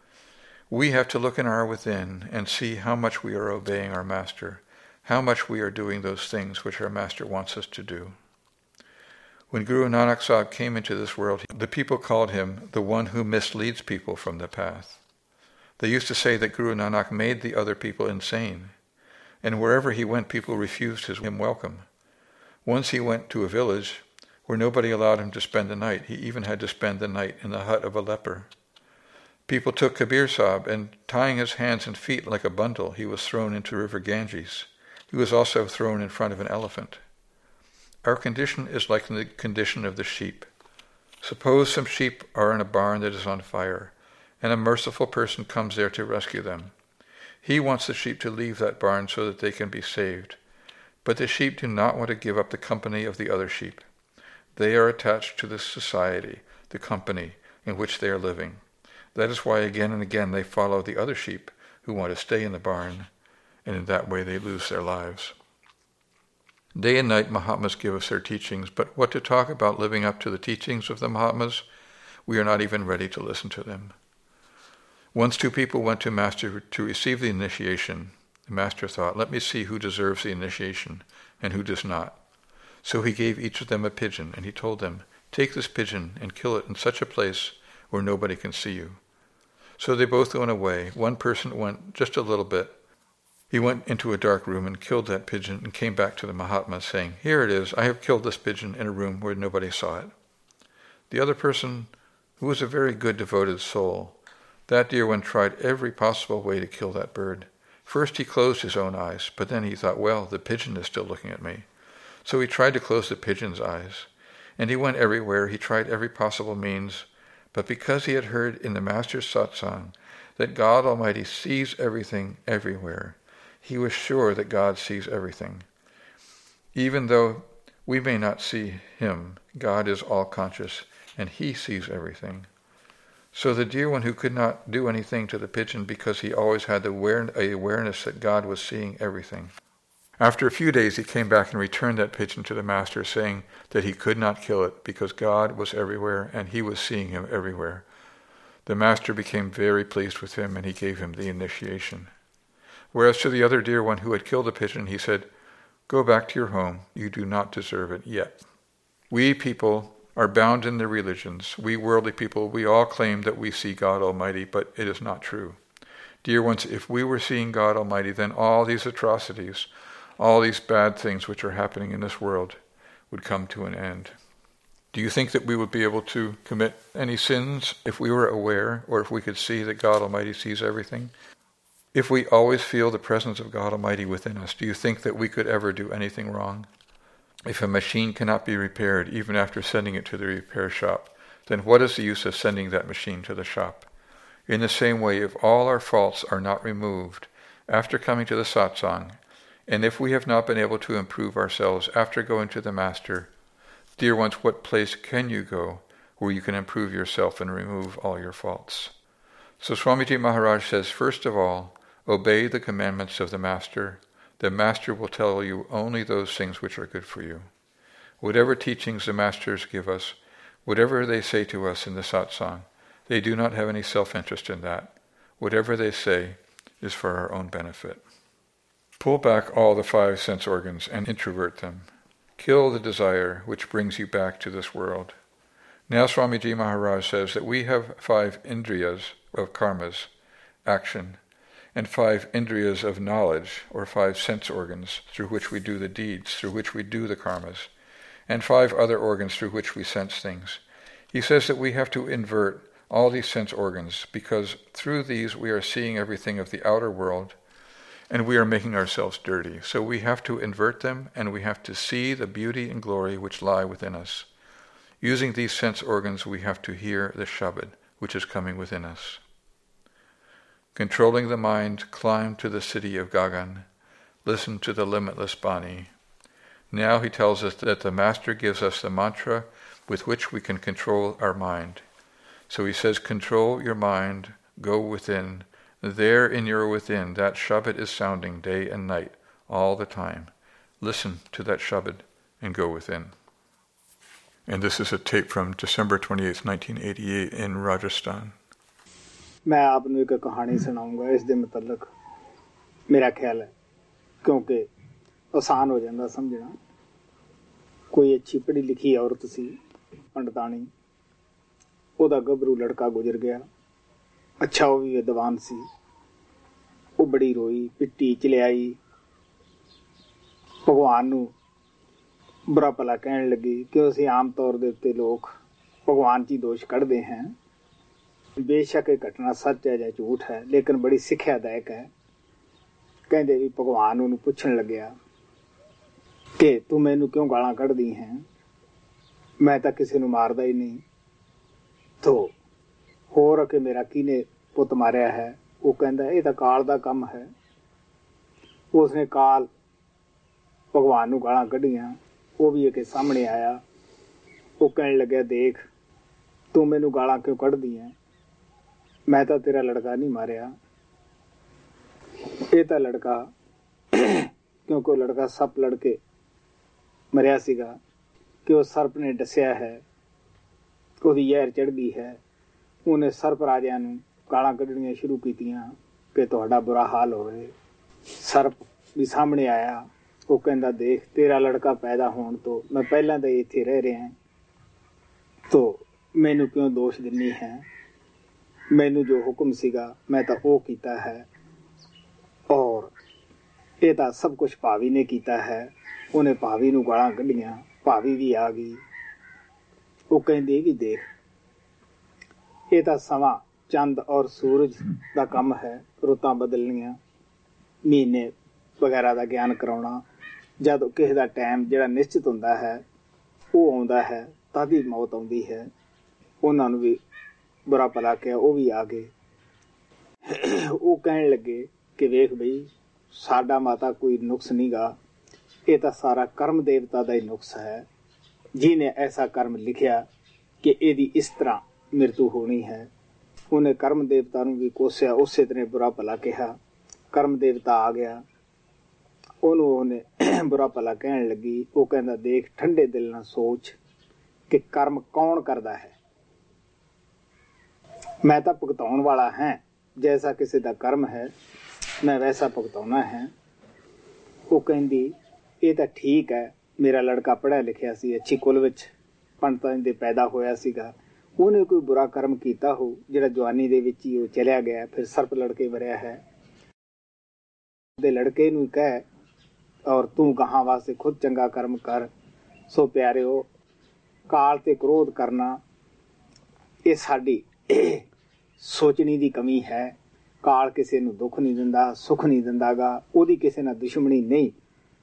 We have to look in our within and see how much we are obeying our Master, how much we are doing those things which our Master wants us to do. When Guru Nanak Sahib came into this world, the people called him the one who misleads people from the path. They used to say that Guru Nanak made the other people insane, and wherever he went, people refused him welcome. Once he went to a village where nobody allowed him to spend the night. He even had to spend the night in the hut of a leper. People took Kabir Sahib, and tying his hands and feet like a bundle, he was thrown into river Ganges. He was also thrown in front of an elephant. Our condition is like the condition of the sheep. Suppose some sheep are in a barn that is on fire, and a merciful person comes there to rescue them. He wants the sheep to leave that barn so that they can be saved. But the sheep do not want to give up the company of the other sheep. They are attached to the society, the company in which they are living. That is why again and again they follow the other sheep who want to stay in the barn, and in that way they lose their lives. Day and night Mahatmas give us their teachings, but what to talk about living up to the teachings of the Mahatmas? We are not even ready to listen to them. Once two people went to Master to receive the initiation. The Master thought, let me see who deserves the initiation and who does not. So he gave each of them a pigeon, and he told them, take this pigeon and kill it in such a place where nobody can see you. So they both went away. One person went just a little bit. He went into a dark room and killed that pigeon and came back to the Mahatma saying, here it is, I have killed this pigeon in a room where nobody saw it. The other person, who was a very good devoted soul, that dear one tried every possible way to kill that bird. First he closed his own eyes, but then he thought, well, the pigeon is still looking at me. So he tried to close the pigeon's eyes, and he went everywhere. He tried every possible means, but because he had heard in the Master's satsang that God Almighty sees everything everywhere, he was sure that God sees everything. Even though we may not see him, God is all-conscious, and he sees everything. So the dear one who could not do anything to the pigeon because he always had the aware- awareness that God was seeing everything. After a few days he came back and returned that pigeon to the Master, saying that he could not kill it because God was everywhere and he was seeing him everywhere. The Master became very pleased with him and he gave him the initiation. Whereas to the other dear one who had killed the pigeon, he said, go back to your home, you do not deserve it yet. We people are bound in their religions. We worldly people, we all claim that we see God Almighty, but it is not true. Dear ones, if we were seeing God Almighty, then all these atrocities, all these bad things which are happening in this world would come to an end. Do you think that we would be able to commit any sins if we were aware, or if we could see that God Almighty sees everything? If we always feel the presence of God Almighty within us, do you think that we could ever do anything wrong? If a machine cannot be repaired even after sending it to the repair shop, then what is the use of sending that machine to the shop? In the same way, if all our faults are not removed after coming to the satsang, and if we have not been able to improve ourselves after going to the Master, dear ones, what place can you go where you can improve yourself and remove all your faults? So Swamiji Maharaj says, first of all, obey the commandments of the Master. The Master will tell you only those things which are good for you. Whatever teachings the Masters give us, whatever they say to us in the satsang, they do not have any self-interest in that. Whatever they say is for our own benefit. Pull back all the five sense organs and introvert them. Kill the desire which brings you back to this world. Now Swamiji Maharaj says that we have five indriyas of karmas, action, and five indriyas of knowledge, or five sense organs, through which we do the deeds, through which we do the karmas, and five other organs through which we sense things. He says that we have to invert all these sense organs, because through these we are seeing everything of the outer world, and we are making ourselves dirty. So we have to invert them, and we have to see the beauty and glory which lie within us. Using these sense organs, we have to hear the Shabad, which is coming within us. Controlling the mind, climb to the city of Gagan. Listen to the limitless Bani. Now he tells us that the Master gives us the mantra with which we can control our mind. So he says, control your mind, go within. There in your within, that Shabad is sounding day and night, all the time. Listen to that Shabad and go within. And this is a tape from December twenty-eighth, nineteen eighty-eight in Rajasthan. मैं आपको एक कहानी सुनाऊंगा इस दे मुतल्लक मेरा ख्याल है क्योंकि आसान हो जाता समझना कोई अच्छी पढ़ी लिखी औरत सी पंडितानी ਉਹਦਾ ਗੱਭਰੂ ਲੜਕਾ ਗੁਜ਼ਰ ਗਿਆ ਅੱਛਾ ਉਹ ਵੀ ਵਿਦਵਾਨ ਸੀ ਉਹ ਬੜੀ ਰੋਈ ਪਿੱਟੀ ਚਲਿਆਈ ਭਗਵਾਨ ਨੂੰ ਬੁਰਾ ਭਲਾ ਕਹਿਣ ਲੱਗੀ ਕਿ ਅਸੀਂ ਆਮ ਤੌਰ ਦੇ ਉੱਤੇ ਲੋਕ ਭਗਵਾਨ 'ਚ ਹੀ ਦੋਸ਼ ਕੱਢਦੇ ਹਾਂ ਬੇਸ਼ੱਕ ਇਹ ਘਟਨਾ ਸੱਚ ਹੈ ਜਾਂ ਝੂਠ ਹੈ ਲੇਕਿਨ ਬੜੀ ਸਿੱਖਿਆਦਾਇਕ ਹੈ ਕਹਿੰਦੇ ਵੀ ਭਗਵਾਨ ਉਹਨੂੰ ਪੁੱਛਣ ਲੱਗਿਆ ਕਿ ਤੂੰ ਮੈਨੂੰ ਕਿਉਂ ਗਾਲਾਂ ਕੱਢਦੀ ਹੈ ਮੈਂ ਤਾਂ ਕਿਸੇ ਨੂੰ ਮਾਰਦਾ ਹੀ ਨਹੀਂ ਤੋ ਹੋਰ ਕਿ ਮੇਰਾ ਕਿਹਨੇ ਪੁੱਤ ਮਾਰਿਆ ਹੈ ਉਹ ਕਹਿੰਦਾ ਇਹ ਤਾਂ ਕਾਲ ਦਾ ਕੰਮ ਹੈ ਉਸਨੇ ਕਾਲ ਭਗਵਾਨ ਨੂੰ ਗਾਲਾਂ ਕੱਢੀਆਂ ਉਹ ਵੀ ਇੱਕ ਸਾਹਮਣੇ ਆਇਆ ਉਹ ਕਹਿਣ ਲੱਗਿਆ ਦੇਖ ਤੂੰ ਮੈਨੂੰ ਗਾਲਾਂ ਕਿਉਂ ਕੱਢਦੀ ਹੈ ਮੈਂ ਤਾਂ ਤੇਰਾ ਲੜਕਾ ਨਹੀਂ ਮਾਰਿਆ ਇਹ ਤਾਂ ਲੜਕਾ ਕਿਉਂਕਿ ਉਹ ਲੜਕਾ ਸੱਪ ਲੜ ਕੇ ਮਰਿਆ ਸੀਗਾ ਕਿ ਉਹ ਸਰਪ ਨੇ ਦੱਸਿਆ ਹੈ ਉਹਦੀ ਜ਼ਹਿਰ ਚੜ੍ਹ ਗਈ ਹੈ ਉਹਨੇ ਸਰਪ ਰਾਜਿਆਂ ਨੂੰ ਗਾਲਾਂ ਕੱਢਣੀਆਂ ਸ਼ੁਰੂ ਕੀਤੀਆਂ ਕਿ ਤੁਹਾਡਾ ਬੁਰਾ ਹਾਲ ਹੋਵੇ ਸਰਪ ਵੀ ਸਾਹਮਣੇ ਆਇਆ ਉਹ ਕਹਿੰਦਾ ਦੇਖ ਤੇਰਾ ਲੜਕਾ ਪੈਦਾ ਹੋਣ ਤੋਂ ਮੈਂ ਪਹਿਲਾਂ ਤਾਂ ਇੱਥੇ ਰਹਿ ਰਿਹਾ ਤੋ ਮੈਨੂੰ ਕਿਉਂ ਦੋਸ਼ ਦਿੰਨੀ ਹੈ ਮੈਨੂੰ ਜੋ ਹੁਕਮ ਸੀਗਾ ਮੈਂ ਤਾਂ ਉਹ ਕੀਤਾ ਹੈ ਔਰ ਇਹ ਤਾਂ ਸਭ ਕੁਝ ਭਾਵੀ ਨੇ ਕੀਤਾ ਹੈ ਉਹਨੇ ਭਾਵੀ ਨੂੰ ਗਾਲਾਂ ਕੱਢੀਆਂ ਭਾਵੀ ਵੀ ਆ ਗਈ ਉਹ ਕਹਿੰਦੇ ਵੀ ਦੇਖ ਇਹ ਤਾਂ ਸਮਾਂ ਚੰਦ ਔਰ ਸੂਰਜ ਦਾ ਕੰਮ ਹੈ ਰੁੱਤਾਂ ਬਦਲਣੀਆਂ ਮਹੀਨੇ ਵਗੈਰਾ ਦਾ ਗਿਆਨ ਕਰਾਉਣਾ ਜਦ ਕਿਸੇ ਦਾ ਟਾਈਮ ਜਿਹੜਾ ਨਿਸ਼ਚਿਤ ਹੁੰਦਾ ਹੈ ਉਹ ਆਉਂਦਾ ਹੈ ਤਦ ਹੀ ਮੌਤ ਆਉਂਦੀ ਹੈ ਉਹਨਾਂ ਨੂੰ ਵੀ ਬੁਰਾ ਭਲਾ ਕਿਹਾ ਉਹ ਵੀ ਆ ਗਏ ਉਹ ਕਹਿਣ ਲੱਗੇ ਕਿ ਵੇਖ ਬਈ ਸਾਡਾ ਮਾਤਾ ਕੋਈ ਨੁਕਸ ਨਹੀਂ ਗਾ ਇਹ ਤਾਂ ਸਾਰਾ ਕਰਮ ਦੇਵਤਾ ਦਾ ਹੀ ਨੁਕਸ ਹੈ ਜਿਹਨੇ ਐਸਾ ਕਰਮ ਲਿਖਿਆ ਕਿ ਇਹਦੀ ਇਸ ਤਰ੍ਹਾਂ ਮ੍ਰਿਤੂ ਹੋਣੀ ਹੈ ਉਹਨੇ ਕਰਮ ਦੇਵਤਾ ਨੂੰ ਵੀ ਕੋਸਿਆ ਉਸੇ ਤਰ੍ਹਾਂ ਬੁਰਾ ਭਲਾ ਕਿਹਾ ਕਰਮ ਦੇਵਤਾ ਆ ਗਿਆ ਉਹਨੂੰ ਉਹਨੇ ਬੁਰਾ ਭਲਾ ਕਹਿਣ ਲੱਗੀ ਉਹ ਕਹਿੰਦਾ ਦੇਖ ਠੰਡੇ ਦਿਲ ਨਾਲ ਸੋਚ ਕਿ ਕਰਮ ਕੌਣ ਕਰਦਾ ਹੈ ਮੈਂ ਤਾਂ ਭੁਗਤਾਉਣ ਵਾਲਾ ਹਾਂ ਜੈਸਾ ਕਿਸੇ ਦਾ ਕਰਮ ਹੈ ਮੈਂ ਵੈਸਾ ਭੁਗਤਾਉਣਾ ਹੈ ਉਹ ਕਹਿੰਦੀ ਇਹ ਤਾਂ ਠੀਕ ਹੈ ਮੇਰਾ ਲੜਕਾ ਪੜ੍ਹਿਆ ਲਿਖਿਆ ਸੀ ਅੱਛੀ ਕੁਲ ਵਿੱਚ ਪੰਡਤਾਂ ਦੇ ਪੈਦਾ ਹੋਇਆ ਸੀਗਾ ਉਹਨੇ ਕੋਈ ਬੁਰਾ ਕਰਮ ਕੀਤਾ ਹੋ ਜਿਹੜਾ ਜਵਾਨੀ ਦੇ ਵਿੱਚ ਹੀ ਉਹ ਚਲਿਆ ਗਿਆ ਫਿਰ ਸਰਪ ਲੜਕੇ ਮਰਿਆ ਹੈ ਦੇ ਲੜਕੇ ਨੂੰ ਕਹਿ ਔਰ ਤੂੰ ਗਾਹਾਂ ਵਾਸਤੇ ਖੁਦ ਚੰਗਾ ਕਰਮ ਕਰ ਸੋ ਪਿਆਰਿਓ ਕਾਲ ਤੇ ਕ੍ਰੋਧ ਕਰਨਾ ਇਹ ਸਾਡੀ ਸੋਚਣੀ ਦੀ ਕਮੀ ਹੈ। ਕਾਲ ਕਿਸੇ ਨੂੰ ਦੁੱਖ ਨਹੀਂ ਦਿੰਦਾ, ਸੁੱਖ ਨਹੀਂ ਦਿੰਦਾ ਗਾ, ਉਹਦੀ ਕਿਸੇ ਨਾਲ ਦੁਸ਼ਮਣੀ ਨਹੀਂ।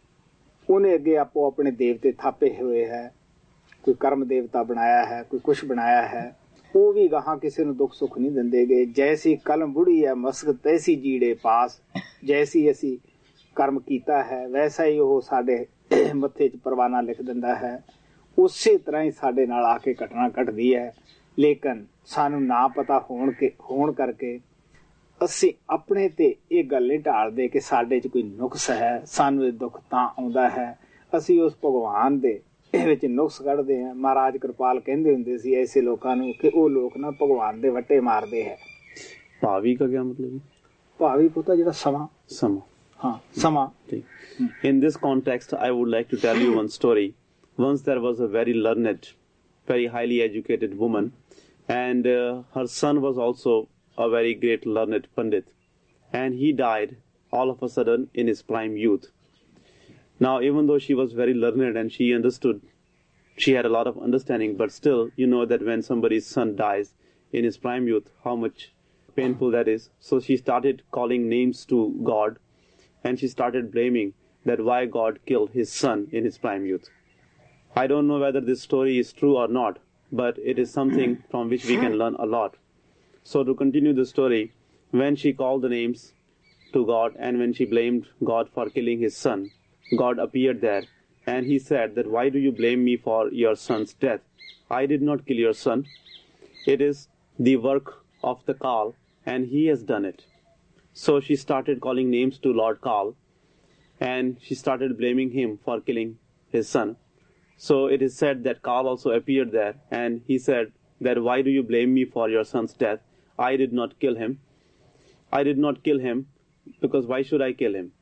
ਉਹਨੇ ਅੱਗੇ ਆਪੋ ਆਪਣੇ ਦੇਵਤੇ ਥਾਪੇ ਹੋਏ ਹੈ, ਕੋਈ ਕਰਮ ਦੇਵਤਾ ਬਣਾਇਆ ਹੈ, ਕੋਈ ਕੁਛ ਬਣਾਇਆ ਹੈ। ਉਹ ਵੀ ਗਾਹਾਂ ਕਿਸੇ ਨੂੰ ਦੁੱਖ ਸੁੱਖ ਨਹੀਂ ਦਿੰਦੇ ਗੇ। ਜੈਸੀ ਕਲਮ ਬੁੜੀ ਹੈ ਮਸਕ ਤੈਸੀ ਜੀੜੇ ਪਾਸ, ਜੈਸੀ ਅਸੀਂ ਕਰਮ ਕੀਤਾ ਹੈ ਵੈਸਾ ਹੀ ਉਹ ਸਾਡੇ ਮੱਥੇ 'ਚ ਪਰਵਾਨਾ ਲਿਖ ਦਿੰਦਾ ਹੈ। ਉਸੇ ਤਰ੍ਹਾਂ ਹੀ ਸਾਡੇ ਨਾਲ ਆ ਕੇ ਘਟਨਾ ਘਟਦੀ ਹੈ। ਲੇਕਿਨ ਸਾਨੂੰ ਨਾ ਪਤਾ ਹੋਣ ਕੇ ਹੋਣ ਕਰਕੇ ਅਸੀਂ ਆਪਣੇ ਤੇ ਇਹ ਗੱਲ ਨਹੀਂ ਢਾਲਦੇ ਕਿ ਸਾਡੇ 'ਚ ਕੋਈ ਨੁਕਸ ਹੈ, ਸਾਨੂੰ ਇਹ ਦੁੱਖ ਤਾਂ ਆਉਂਦਾ ਹੈ। ਅਸੀਂ ਉਸ ਭਗਵਾਨ ਦੇ ਵਿੱਚ ਨੁਕਸ ਕੱਢਦੇ ਹਾਂ। ਮਹਾਰਾਜ ਕਿਰਪਾਲ ਕਹਿੰਦੇ ਹੁੰਦੇ ਸੀ ਐਸੇ ਲੋਕਾਂ ਨੂੰ ਕਿ ਉਹ ਲੋਕ ਨਾ ਭਗਵਾਨ ਦੇ ਵੱਟੇ ਮਾਰਦੇ ਹੈ। ਭਾਵੀ ਦਾ ਕੀ ਮਤਲਬ? ਭਾਵੀ ਪੁੱਤਾ ਜਿਹੜਾ ਸਮਾਂ ਸਮਾਂ ਹਾਂ ਸਮਾਂ। In this context, I would like to tell you one story. Once there was a very learned, very highly educated woman, and uh, her son was also a very great learned Pandit, and he died all of a sudden in his prime youth. Now, even though she was very learned and she understood, she had a lot of understanding, but still, you know that when somebody's son dies in his prime youth, how much painful that is. So she started calling names to God, and she started blaming that why God killed his son in his prime youth. I don't know whether this story is true or not, but it is something from which we can learn a lot. So to continue the story, when she called the names to God and when she blamed God for killing his son, God appeared there and he said that why do you blame me for your son's death? I did not kill your son. It is the work of the Kal and he has done it. So she started calling names to Lord Kal and she started blaming him for killing his son. So it is said that Kal also appeared there and he said that why do you blame me for your son's death? I did not kill him. I did not kill him because why should I kill him?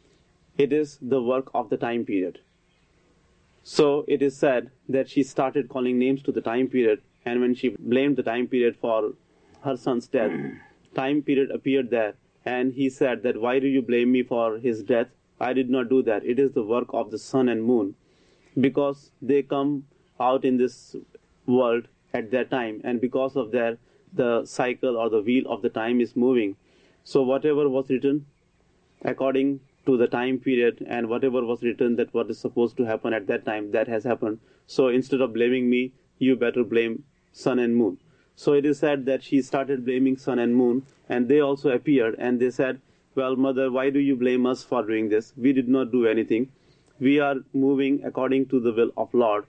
It is the work of the time period. So it is said that she started calling names to the time period, and when she blamed the time period for her son's death, time period appeared there and he said that why do you blame me for his death? I did not do that. It is the work of the sun and moon, because they come out in this world at their time, and because of their the cycle or the wheel of the time is moving. So whatever was written according to the time period and whatever was written that what is supposed to happen at that time, that has happened. So instead of blaming me, you better blame sun and moon. So it is said that she started blaming sun and moon, and they also appeared and they said, well, mother, why do you blame us for doing this? We did not do anything. We are moving according to the will of Lord,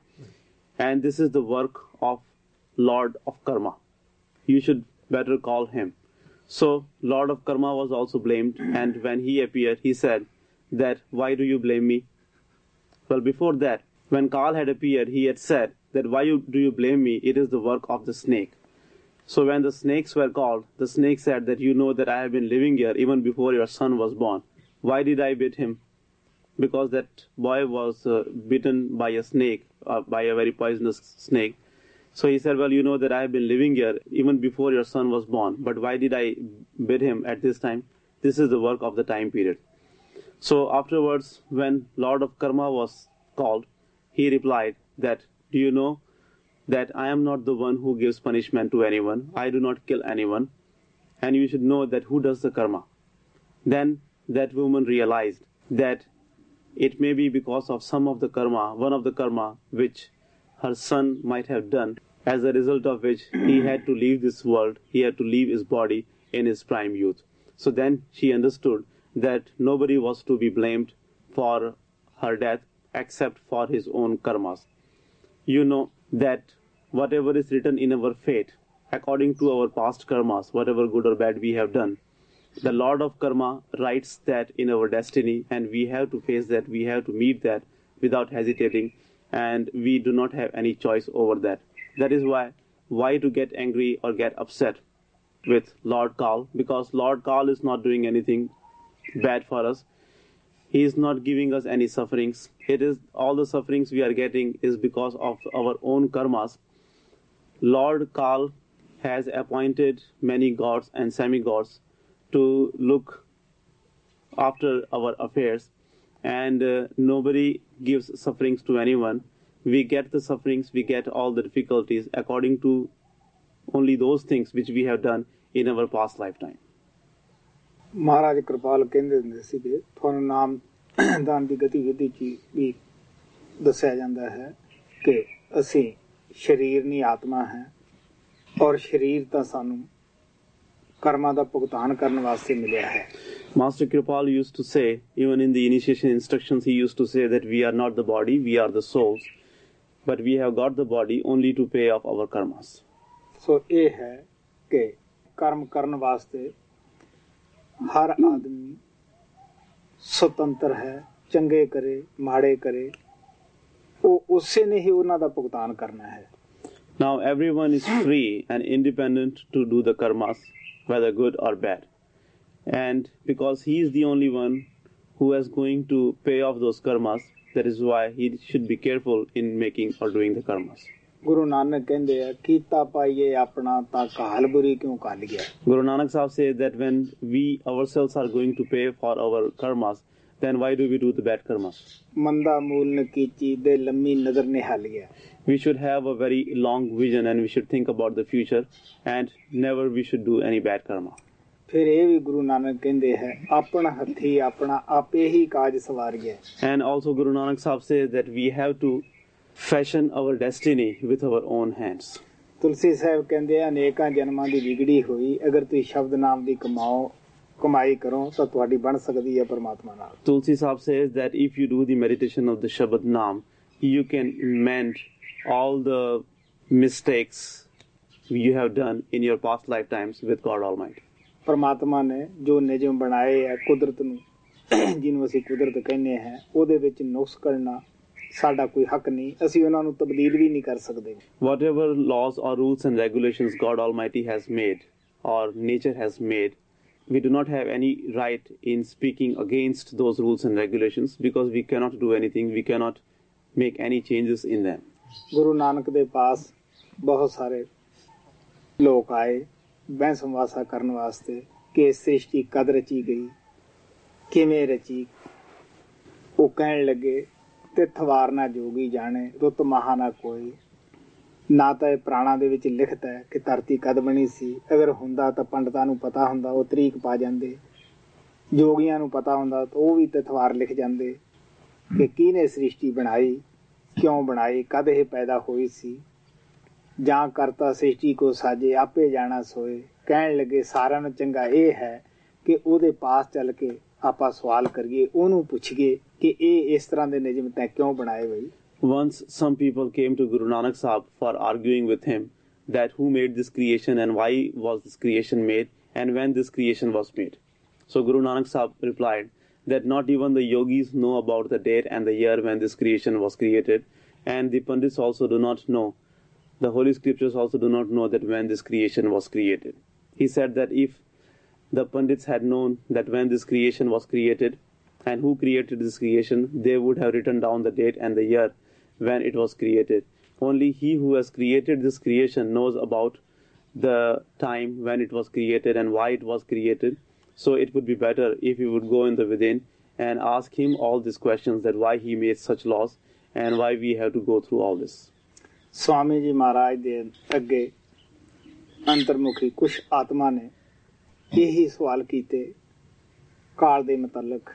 and this is the work of Lord of Karma. You should better call him. So Lord of Karma was also blamed, and when he appeared, he said that why do you blame me? Well, before that, when Kal had appeared, he had said that why do you blame me? It is the work of the snake. So when the snakes were called, the snake said that you know that I have been living here even before your son was born. Why did I beat him? Because that boy was uh, bitten by a snake, uh, by a very poisonous snake. So he said, well, you know that I have been living here even before your son was born. But why did I beat him at this time? This is the work of the time period. So afterwards, when Lord of Karma was called, he replied that, do you know that I am not the one who gives punishment to anyone. I do not kill anyone. And you should know that who does the karma. Then that woman realized that it may be because of some of the karma, one of the karma which her son might have done, as a result of which he had to leave this world, he had to leave his body in his prime youth. So then she understood that nobody was to be blamed for her death except for his own karmas. You know that whatever is written in our fate, according to our past karmas, whatever good or bad we have done, the Lord of Karma writes that in our destiny, and we have to face that, we have to meet that without hesitating, and we do not have any choice over that. That is why, why to get angry or get upset with Lord Kal, because Lord Kal is not doing anything bad for us. He is not giving us any sufferings. It is all the sufferings we are getting is because of our own karmas. Lord Kal has appointed many gods and semi-gods to look after our affairs, and uh, nobody gives sufferings to anyone. we get the sufferings, we get all the difficulties according to only those things which we have done in our past lifetime. ਮਹਾਰਾਜ ਕਿਰਪਾਲ ਕਹਿੰਦੇ ਹੁੰਦੇ ਸੀਗੇ ਤੁਹਾਨੂੰ ਨਾਮ ਦਾਨ ਦੀ ਗਤੀਵਿਧੀ ਚ ਵੀ ਦੱਸਿਆ ਜਾਂਦਾ ਹੈ ਕਿ ਅਸੀਂ ਸਰੀਰ ਨਹੀਂ ਆਤਮਾ ਹੈ ਔਰ ਸਰੀਰ ਤਾਂ ਸਾਨੂੰ ਕਰਮਾਂ ਦਾ ਭੁਗਤਾਨ ਕਰਨ ਵਾਸਤੇ ਮਿਲਿਆ ਹੈ. Master Kripal used to say, even in the initiation instructions, he used to say that we are not the body, we are the souls, but we have got the body only to pay off our karmas. ਸੋ ਇਹ ਹੈ ਕਿ ਕਰਮ ਕਰਨ ਵਾਸਤੇ ਹਰ ਆਦਮੀ ਸੁਤੰਤਰ ਹੈ, ਚੰਗੇ ਕਰੇ ਮਾੜੇ ਕਰੇ ਉਹ ਉਸੇ ਨੇ ਹੀ ਉਹਨਾਂ ਦਾ ਭੁਗਤਾਨ ਕਰਨਾ ਹੈ. Now everyone is free and independent to do the karmas, whether good or bad. And because he is the only one who is going to pay off those karmas, that is why he should be careful in making or doing the karmas. Guru Nanak ਕਹਿੰਦੇ ਆ ਕੀਤਾ ਪਾਈਏ ਆਪਣਾ ਤਾਂ ਕਾਲ ਬੁਰੀ ਕਿਉਂ ਕਰ ਗਿਆ. Guru Nanak Sahib says that when we ourselves are going to pay for our karmas, then why do we do the bad karmas? ਮੰਦਾ ਮੂਲ ਨ ਕੀਚੀ ਦੇ ਲੰਮੀ ਨਜ਼ਰ ਨਿਹਾਲ ਗਿਆ. We should have a very long vision and we should think about the future and never we should do any bad karma. ਫਿਰ ਇਹ ਵੀ ਗੁਰੂ ਨਾਨਕ ਕਹਿੰਦੇ ਹੈ ਆਪਣਾ ਹੱਥੀ ਆਪਣਾ ਆਪੇ ਹੀ ਕਾਜ ਸਵਾਰ ਗਿਆ. And also Guru Nanak Sahib says that we have to fashion our destiny with our own hands. ਤੁਲਸੀ ਸਾਹਿਬ ਕਹਿੰਦੇ ਆ ਅਨੇਕਾਂ ਜਨਮਾਂ ਦੀ ਵਿਗੜੀ ਹੋਈ ਅਗਰ ਤੁਸੀਂ ਸ਼ਬਦ ਨਾਮ ਦੀ ਕਮਾਓ ਕਮਾਈ ਕਰੋ ਤਾਂ ਤੁਹਾਡੀ ਬਣ ਸਕਦੀ ਹੈ ਪਰਮਾਤਮਾ ਨਾਲ. Tulsi Sahib says that if you do the meditation of the Shabad Naam, you can mend all the mistakes you have done in your past lifetimes with God Almighty. ਪਰਮਾਤਮਾ ਨੇ ਜੋ ਨਿਯਮ ਬਣਾਏ ਆ ਕੁਦਰਤ ਨੂੰ ਜਿਹਨੂੰ ਅਸੀਂ ਕੁਦਰਤ ਕਹਿੰਦੇ ਹਾਂ ਉਹਦੇ ਵਿੱਚ ਨੁਕਸ ਕਰਨਾ ਸਾਡਾ ਕੋਈ ਹੱਕ ਨਹੀਂ. ਅਸੀਂ ਉਹਨਾਂ ਨੂੰ ਤਬਦੀਲ ਵੀ ਨਹੀਂ ਕਰ ਸਕਦੇ. Whatever laws or rules and regulations God Almighty has made or nature has made, we do not have any right in speaking against those rules and regulations because we cannot do anything, we cannot make any changes in them. Guru Nanak ਦੇ ਪਾਸ ਬਹੁਤ ਸਾਰੇ ਲੋਕ ਆਏ ਬਹਿਸ ਵਾਸਾ ਕਰਨ ਵਾਸਤੇ ਕਿ ਸ੍ਰਿਸ਼ਟੀ ਕਦ ਰਚੀ ਗਈ ਕਿਵੇਂ ਰਚੀ. ਉਹ ਕਹਿਣ ਲੱਗੇ ਤੇ ਥਵਾਰ ਨਾ ਜੋਗੀ ਜਾਣੇ ਰੁੱਤ ਮਹਾ ਨਾ ਕੋਈ. ਨਾ ਤਾਂ ਇਹ ਪ੍ਰਾਣਾ ਦੇ ਵਿੱਚ ਲਿਖਤ ਹੈ ਕਿ ਧਰਤੀ ਕਦ ਬਣੀ ਸੀ. ਅਗਰ ਹੁੰਦਾ ਤਾਂ ਪੰਡਤਾਂ ਨੂੰ ਪਤਾ ਹੁੰਦਾ ਉਹ ਤਰੀਕ ਪਾ ਜਾਂਦੇ. ਜੋਗੀਆਂ ਨੂੰ ਪਤਾ ਹੁੰਦਾ ਤਾਂ ਉਹ ਵੀ ਤਥਵਾਰ ਲਿਖ ਜਾਂਦੇ ਕਿ ਕਿਹਨੇ ਸ੍ਰਿਸ਼ਟੀ ਬਣਾਈ ਕਿਉਂ ਬਣਾਈ ਕਦ ਇਹ ਪੈਦਾ ਹੋਈ ਸੀ. ਜਾਂ ਕਰਤਾ ਸ੍ਰਿਸ਼ਟੀ ਕੋ ਸਾਜੇ ਆਪੇ ਜਾਣਾ ਸੋਏ. ਕਹਿਣ ਲੱਗੇ ਸਾਰਿਆਂ ਨੂੰ ਚੰਗਾ ਇਹ ਹੈ ਕਿ ਉਹਦੇ ਪਾਸ ਚੱਲ ਕੇ ਆਪਾਂ ਸਵਾਲ ਕਰੀਏ ਉਹਨੂੰ ਪੁੱਛੀਏ ਕਿ ਇਹ ਇਸ ਤਰ੍ਹਾਂ ਦੇ ਨਿਯਮ ਤੈਂ ਕਿਉਂ ਬਣਾਏ ਬਈ. Once some people came to Guru Nanak Sahib for arguing with him that who made this creation and why was this creation made and when this creation was made. So Guru Nanak Sahib replied that not even the yogis know about the date and the year when this creation was created, and the Pandits also do not know. The Holy Scriptures also do not know that when this creation was created. He said that if the Pandits had known that when this creation was created and who created this creation, they would have written down the date and the year when it was created. Only he who has created this creation knows about the time when it was created and why it was created. So it would be better if we would go in the within and ask him all these questions, that why he made such laws and why we have to go through all this. Swami Ji Maharaj ਦੇ ਅੱਗੇ ਅੰਤਰਮੁਖੀ ਕੁਛ ਆਤਮਾ ਨੇ ਇਹੀ ਸਵਾਲ ਕੀਤੇ ਕਾਲ ਦੇ ਮੁਤਲਕ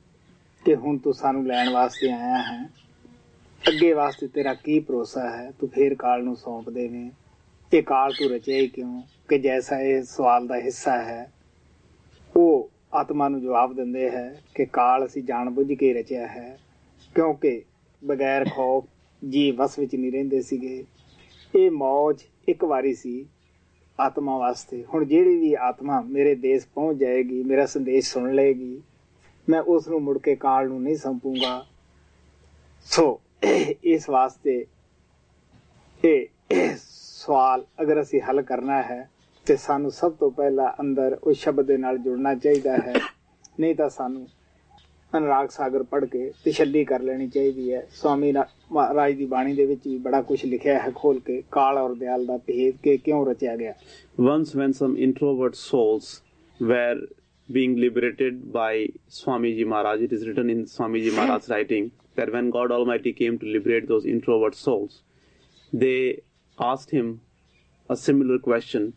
ਕਿ ਹੁਣ ਤੂੰ ਸਾਨੂੰ ਲੈਣ ਵਾਸਤੇ ਆਇਆ ਹੈ, ਅੱਗੇ ਵਾਸਤੇ ਤੇਰਾ ਕੀ ਭਰੋਸਾ ਹੈ, ਤੂੰ ਫੇਰ ਕਾਲ ਨੂੰ ਸੌਂਪ ਦੇਵੇਂ. ਇਹ ਕਾਲ ਤੂੰ ਰਚਿਆ ਹੀ ਕਿਉਂ ਕਿ ਜੈਸਾ ਇਹ ਸਵਾਲ ਦਾ ਹਿੱਸਾ ਹੈ ਉਹ ਆਤਮਾ ਨੂੰ ਜਵਾਬ ਦਿੰਦੇ ਹੈ ਕਿ ਕਾਲ ਅਸੀਂ ਜਾਣ ਬੁੱਝ ਕੇ ਰਚਿਆ ਹੈ ਕਿਉਂਕਿ ਬਗੈਰ ਖੌਫ ਜੀ ਵਸ ਵਿੱਚ ਨਹੀਂ ਰਹਿੰਦੇ ਸੀਗੇ. ਇਹ ਮੌਜ ਇੱਕ ਵਾਰੀ ਸੀ ਆਤਮਾ ਵਾਸਤੇ. ਹੁਣ ਜਿਹੜੀ ਵੀ ਆਤਮਾ ਮੇਰੇ ਦੇਸ਼ ਪਹੁੰਚ ਜਾਏਗੀ, ਮੇਰਾ ਸੰਦੇਸ਼ ਸੁਣ ਲਏਗੀ, ਮੈਂ ਉਸ ਨੂੰ ਮੁੜ ਕੇ ਕਾਲ ਨੂੰ ਨਹੀਂ ਸੌਂਪੂੰਗਾ. ਸੋ ਇਸ ਵਾਸਤੇ ਇਹ ਸਵਾਲ ਅਗਰ ਅਸੀਂ ਹੱਲ ਕਰਨਾ ਹੈ ਤੇ ਸਾਨੂੰ ਸਭ ਤੋਂ ਪਹਿਲਾਂ ਅੰਦਰ ਉਸ ਸ਼ਬਦ ਦੇ ਨਾਲ ਜੁੜਨਾ ਚਾਹੀਦਾ ਹੈ. ਨਹੀਂ ਤਾਂ ਸਾਨੂੰ ਅਨੁਰਾਗ ਸਾਗਰ ਪੜ੍ਹ ਕੇ ਤਸੱਲੀ ਕਰ ਲੈਣੀ ਚਾਹੀਦੀ ਹੈ. ਸਵਾਮੀ ਮਹਾਰਾਜ ਦੀ ਬਾਣੀ ਦੇ ਵਿੱਚ ਵੀ ਬੜਾ ਕੁਝ ਲਿਖਿਆ ਹੈ ਖੋਲ ਕੇ ਕਾਲ ਔਰ ਦਿਆਲ ਦਾ ਭੇਦ ਕੇ ਕਿਉਂ ਰਚਿਆ ਗਿਆ. Once when some introvert souls were being liberated by Swamiji Maharaj. It is written in Swamiji Maharaj's writing that when God Almighty came to liberate those introvert souls, they asked him a similar question,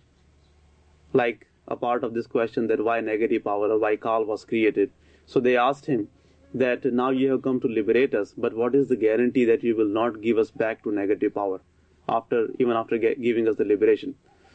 like a part of this question that why negative power or why Kal was created. So they asked him that now you have come to liberate us, but what is the guarantee that you will not give us back to negative power after even after get, giving us the liberation?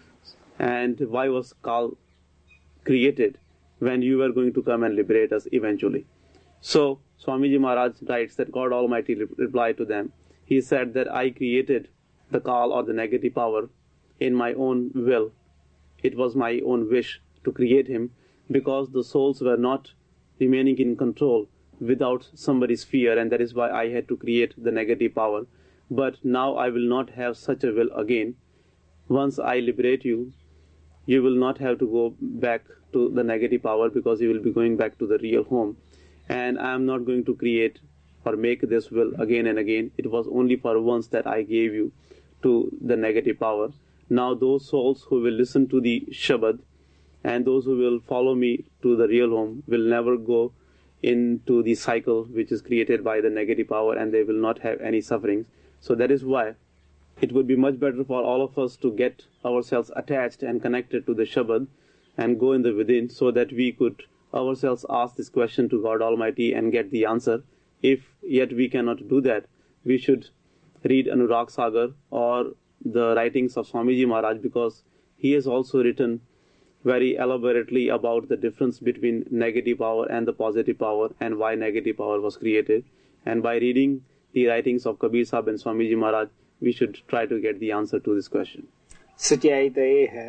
And why was Kal created when you were going to come and liberate us eventually? So Swamiji Maharaj writes that God Almighty re- replied to them. He said that I created the Kal or the negative power in my own will. It was my own wish to create him because the souls were not remaining in control without somebody's fear, and that is why I had to create the negative power. But now I will not have such a will again. Once I liberate you, you will not have to go back to the negative power because you will be going back to the real home. And I am not going to create or make this will again and again. It was only for once that I gave you to the negative power. Now those souls who will listen to the Shabad and those who will follow me to the real home will never go into the cycle which is created by the negative power, and they will not have any sufferings. So that is why it would be much better for all of us to get ourselves attached and connected to the Shabad and go in the within, so that we could ourselves ask this question to God Almighty and get the answer. If yet we cannot do that, we should read Anurag Sagar or the writings of Swamiji Maharaj, because he has also written very elaborately about the difference between negative power and the positive power and why negative power was created. And by reading the writings of Kabir Sahib and Swamiji Maharaj, we should try to get the answer to this question. ਸਚਾਈ ਤਾਂ ਇਹ ਹੈ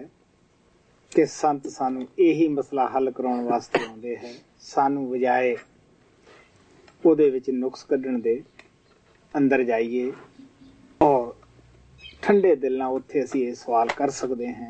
ਕਿ ਸੰਤ ਸਾਨੂੰ ਇਹੀ ਮਸਲਾ ਹੱਲ ਕਰਾਉਣ ਵਾਸਤੇ ਆਉਂਦੇ ਹੈ, ਸਾਨੂੰ ਵਜਾਏ ਉਹਦੇ ਵਿੱਚ ਨੁਕਸ ਕੱਢਣ ਦੇ ਅੰਦਰ ਜਾਈਏ ਔਰ ਠੰਡੇ ਦਿਲ ਨਾਲ ਉੱਥੇ ਅਸੀਂ ਇਹ ਸਵਾਲ ਕਰ ਸਕਦੇ ਹਾਂ।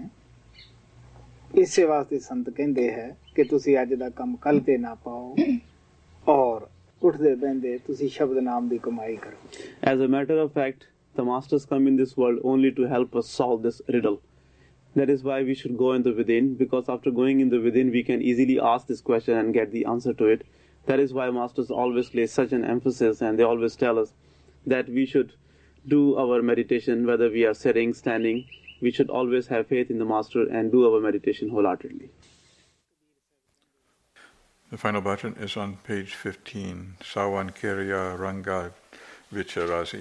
ਇਸੇ ਵਾਸਤੇ ਸੰਤ ਕਹਿੰਦੇ ਹੈ ਕਿ ਤੁਸੀਂ ਅੱਜ ਦਾ ਕੰਮ ਕੱਲ ਤੇ ਨਾ ਪਾਓ ਔਰ ਉੱਠਦੇ ਬਹਿੰਦੇ ਤੁਸੀਂ ਸ਼ਬਦ ਨਾਮ ਦੀ ਕਮਾਈ ਕਰੋ। As a matter of fact, the masters come in this world only to help us solve this riddle. That is why we should go in the within, because after going in the within, we can easily ask this question and get the answer to it. That is why masters always place such an emphasis, and they always tell us that we should do our meditation, whether we are sitting, standing. We should always have faith in the master and do our meditation wholeheartedly. The final bhajan is on page fifteen, Sawan Kirya Ranga Vicharasi.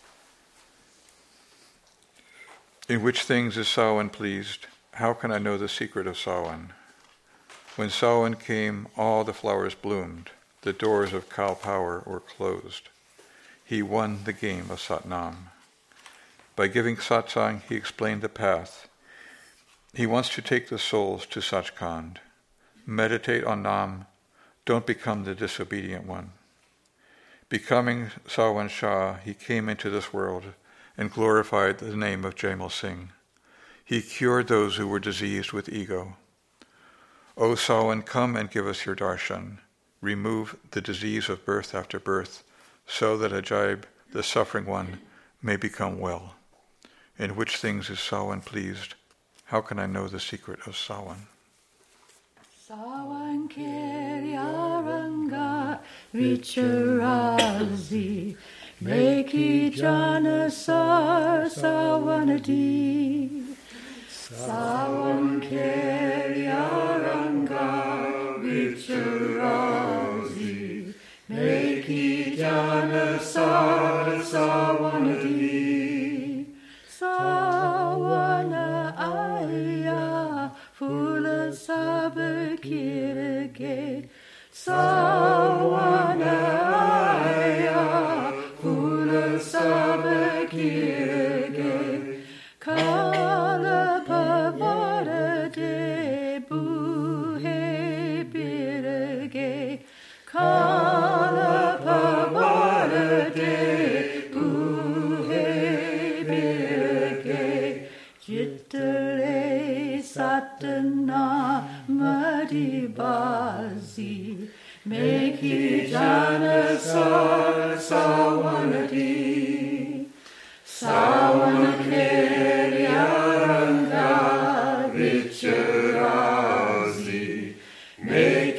In which things is Sawan pleased? How can I know the secret of Sawan? When Sawan came, all the flowers bloomed. The doors of Kal power were closed. He won the game of Satnam. By giving satsang, he explained the path. He wants to take the souls to Sachkhand. Meditate on Nam. Don't become the disobedient one. Becoming Sawan Shah, he came into this world and glorified the name of Jaimal Singh. He cured those who were diseased with ego. O Sawan, come and give us your darshan. Remove the disease of birth after birth, so that Ajaib, the suffering one, may become well. In which things is Sawan pleased? How can I know the secret of Sawan? Sawan Kirya Ranga Vicharasi Meki Janasar Sawanadi Sawan Kirya Ranga Vicharasi Meki Janasar Sawanadi Sawana Aya Fula Sabakirage Sawana Aya Fula Sabakirage Kala Pavara de Buhe Birage Kala Pavara de Buhe Birage Jittale Satana Madibazi Meki Janasar Sawanadi Sawanakirya Ranga Vicharasi Meki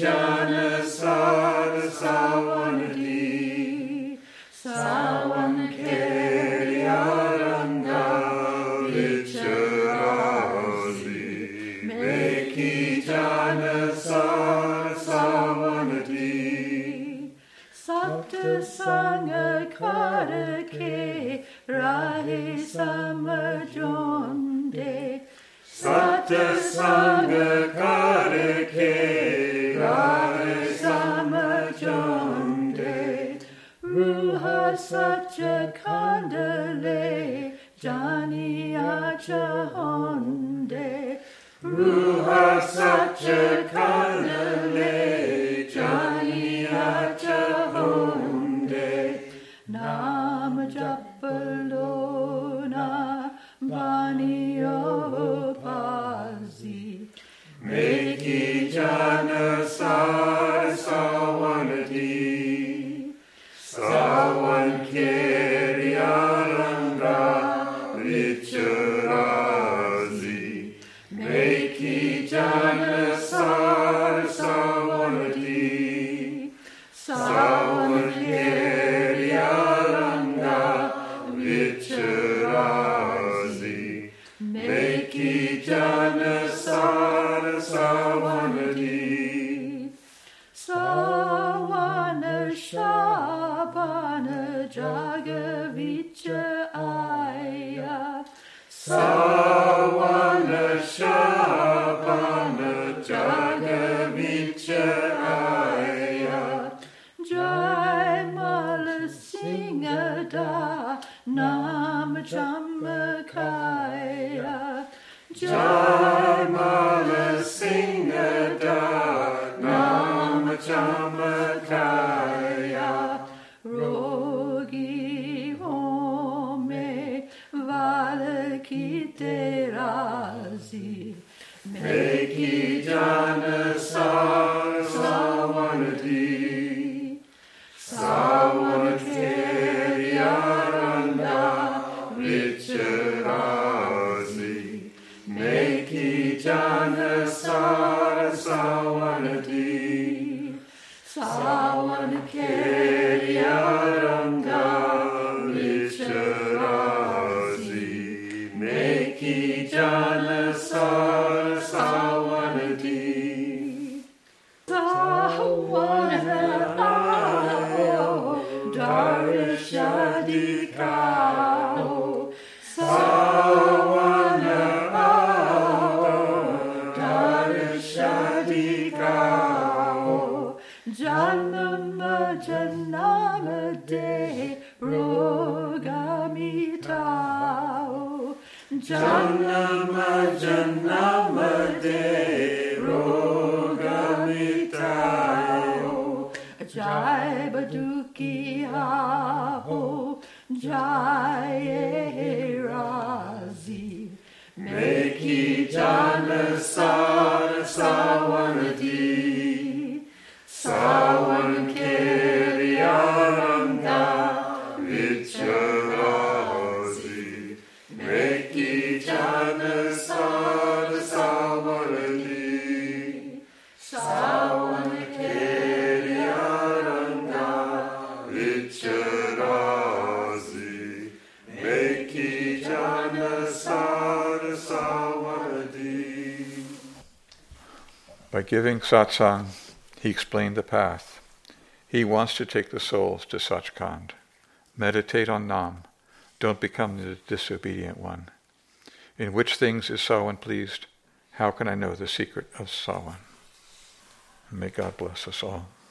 jana sara savanadi, savan keryaranga vicharasi, meki jana sara savanadi, sapta sanga karake rahe samajonde, Sata Sangha Karake Rahe Samajonde, Ruha Satya Kandale Janiya Chahonde, Ruha Satya Kandale Janiya Chahonde, Nam Japalona Baniyo Pazi, Meki Jana Sar Savanadi, Savan Keryaranga Richarazi, Meki Jana Sar Savanadi, Savan Keryaranga Richarazi, Meki Jana Sara Savanadi, Sawana Shabana Jagavicha Aya, Sawana Shabana Jagavicha Aya, Jai Mala Singada Nam Chamakaya, Jai Mala Singada Nam Chamakaya, Rogi Home Valakite Razi, Meki Jana Sar Savanadi, Savan Keryaranga Richarazi, Meki Jana Sara Savanadi, Savan Keryaranga Richarazi, Meki Jana Sara Savanadi, Sawana Ao Darishadikao, Sawana Ao Darishadikao, Janama Janama De Rogamitao, Janama Janama De Rogamitao, Jai Baduki Hao, Jai Razi, Meki Jana Sara Savanadi, Savan Keryaranga Richarazi, Meki Jana Sara Savanadi, Savan Keryaranga Richarazi, Meki Jana Sara Savanadi. By giving satsang, he explained the path. He wants to take the souls to Sachkhand. Meditate on Nam. Don't become the disobedient one. In which things is Sawan pleased? How can I know the secret of Sawan? May God bless us all.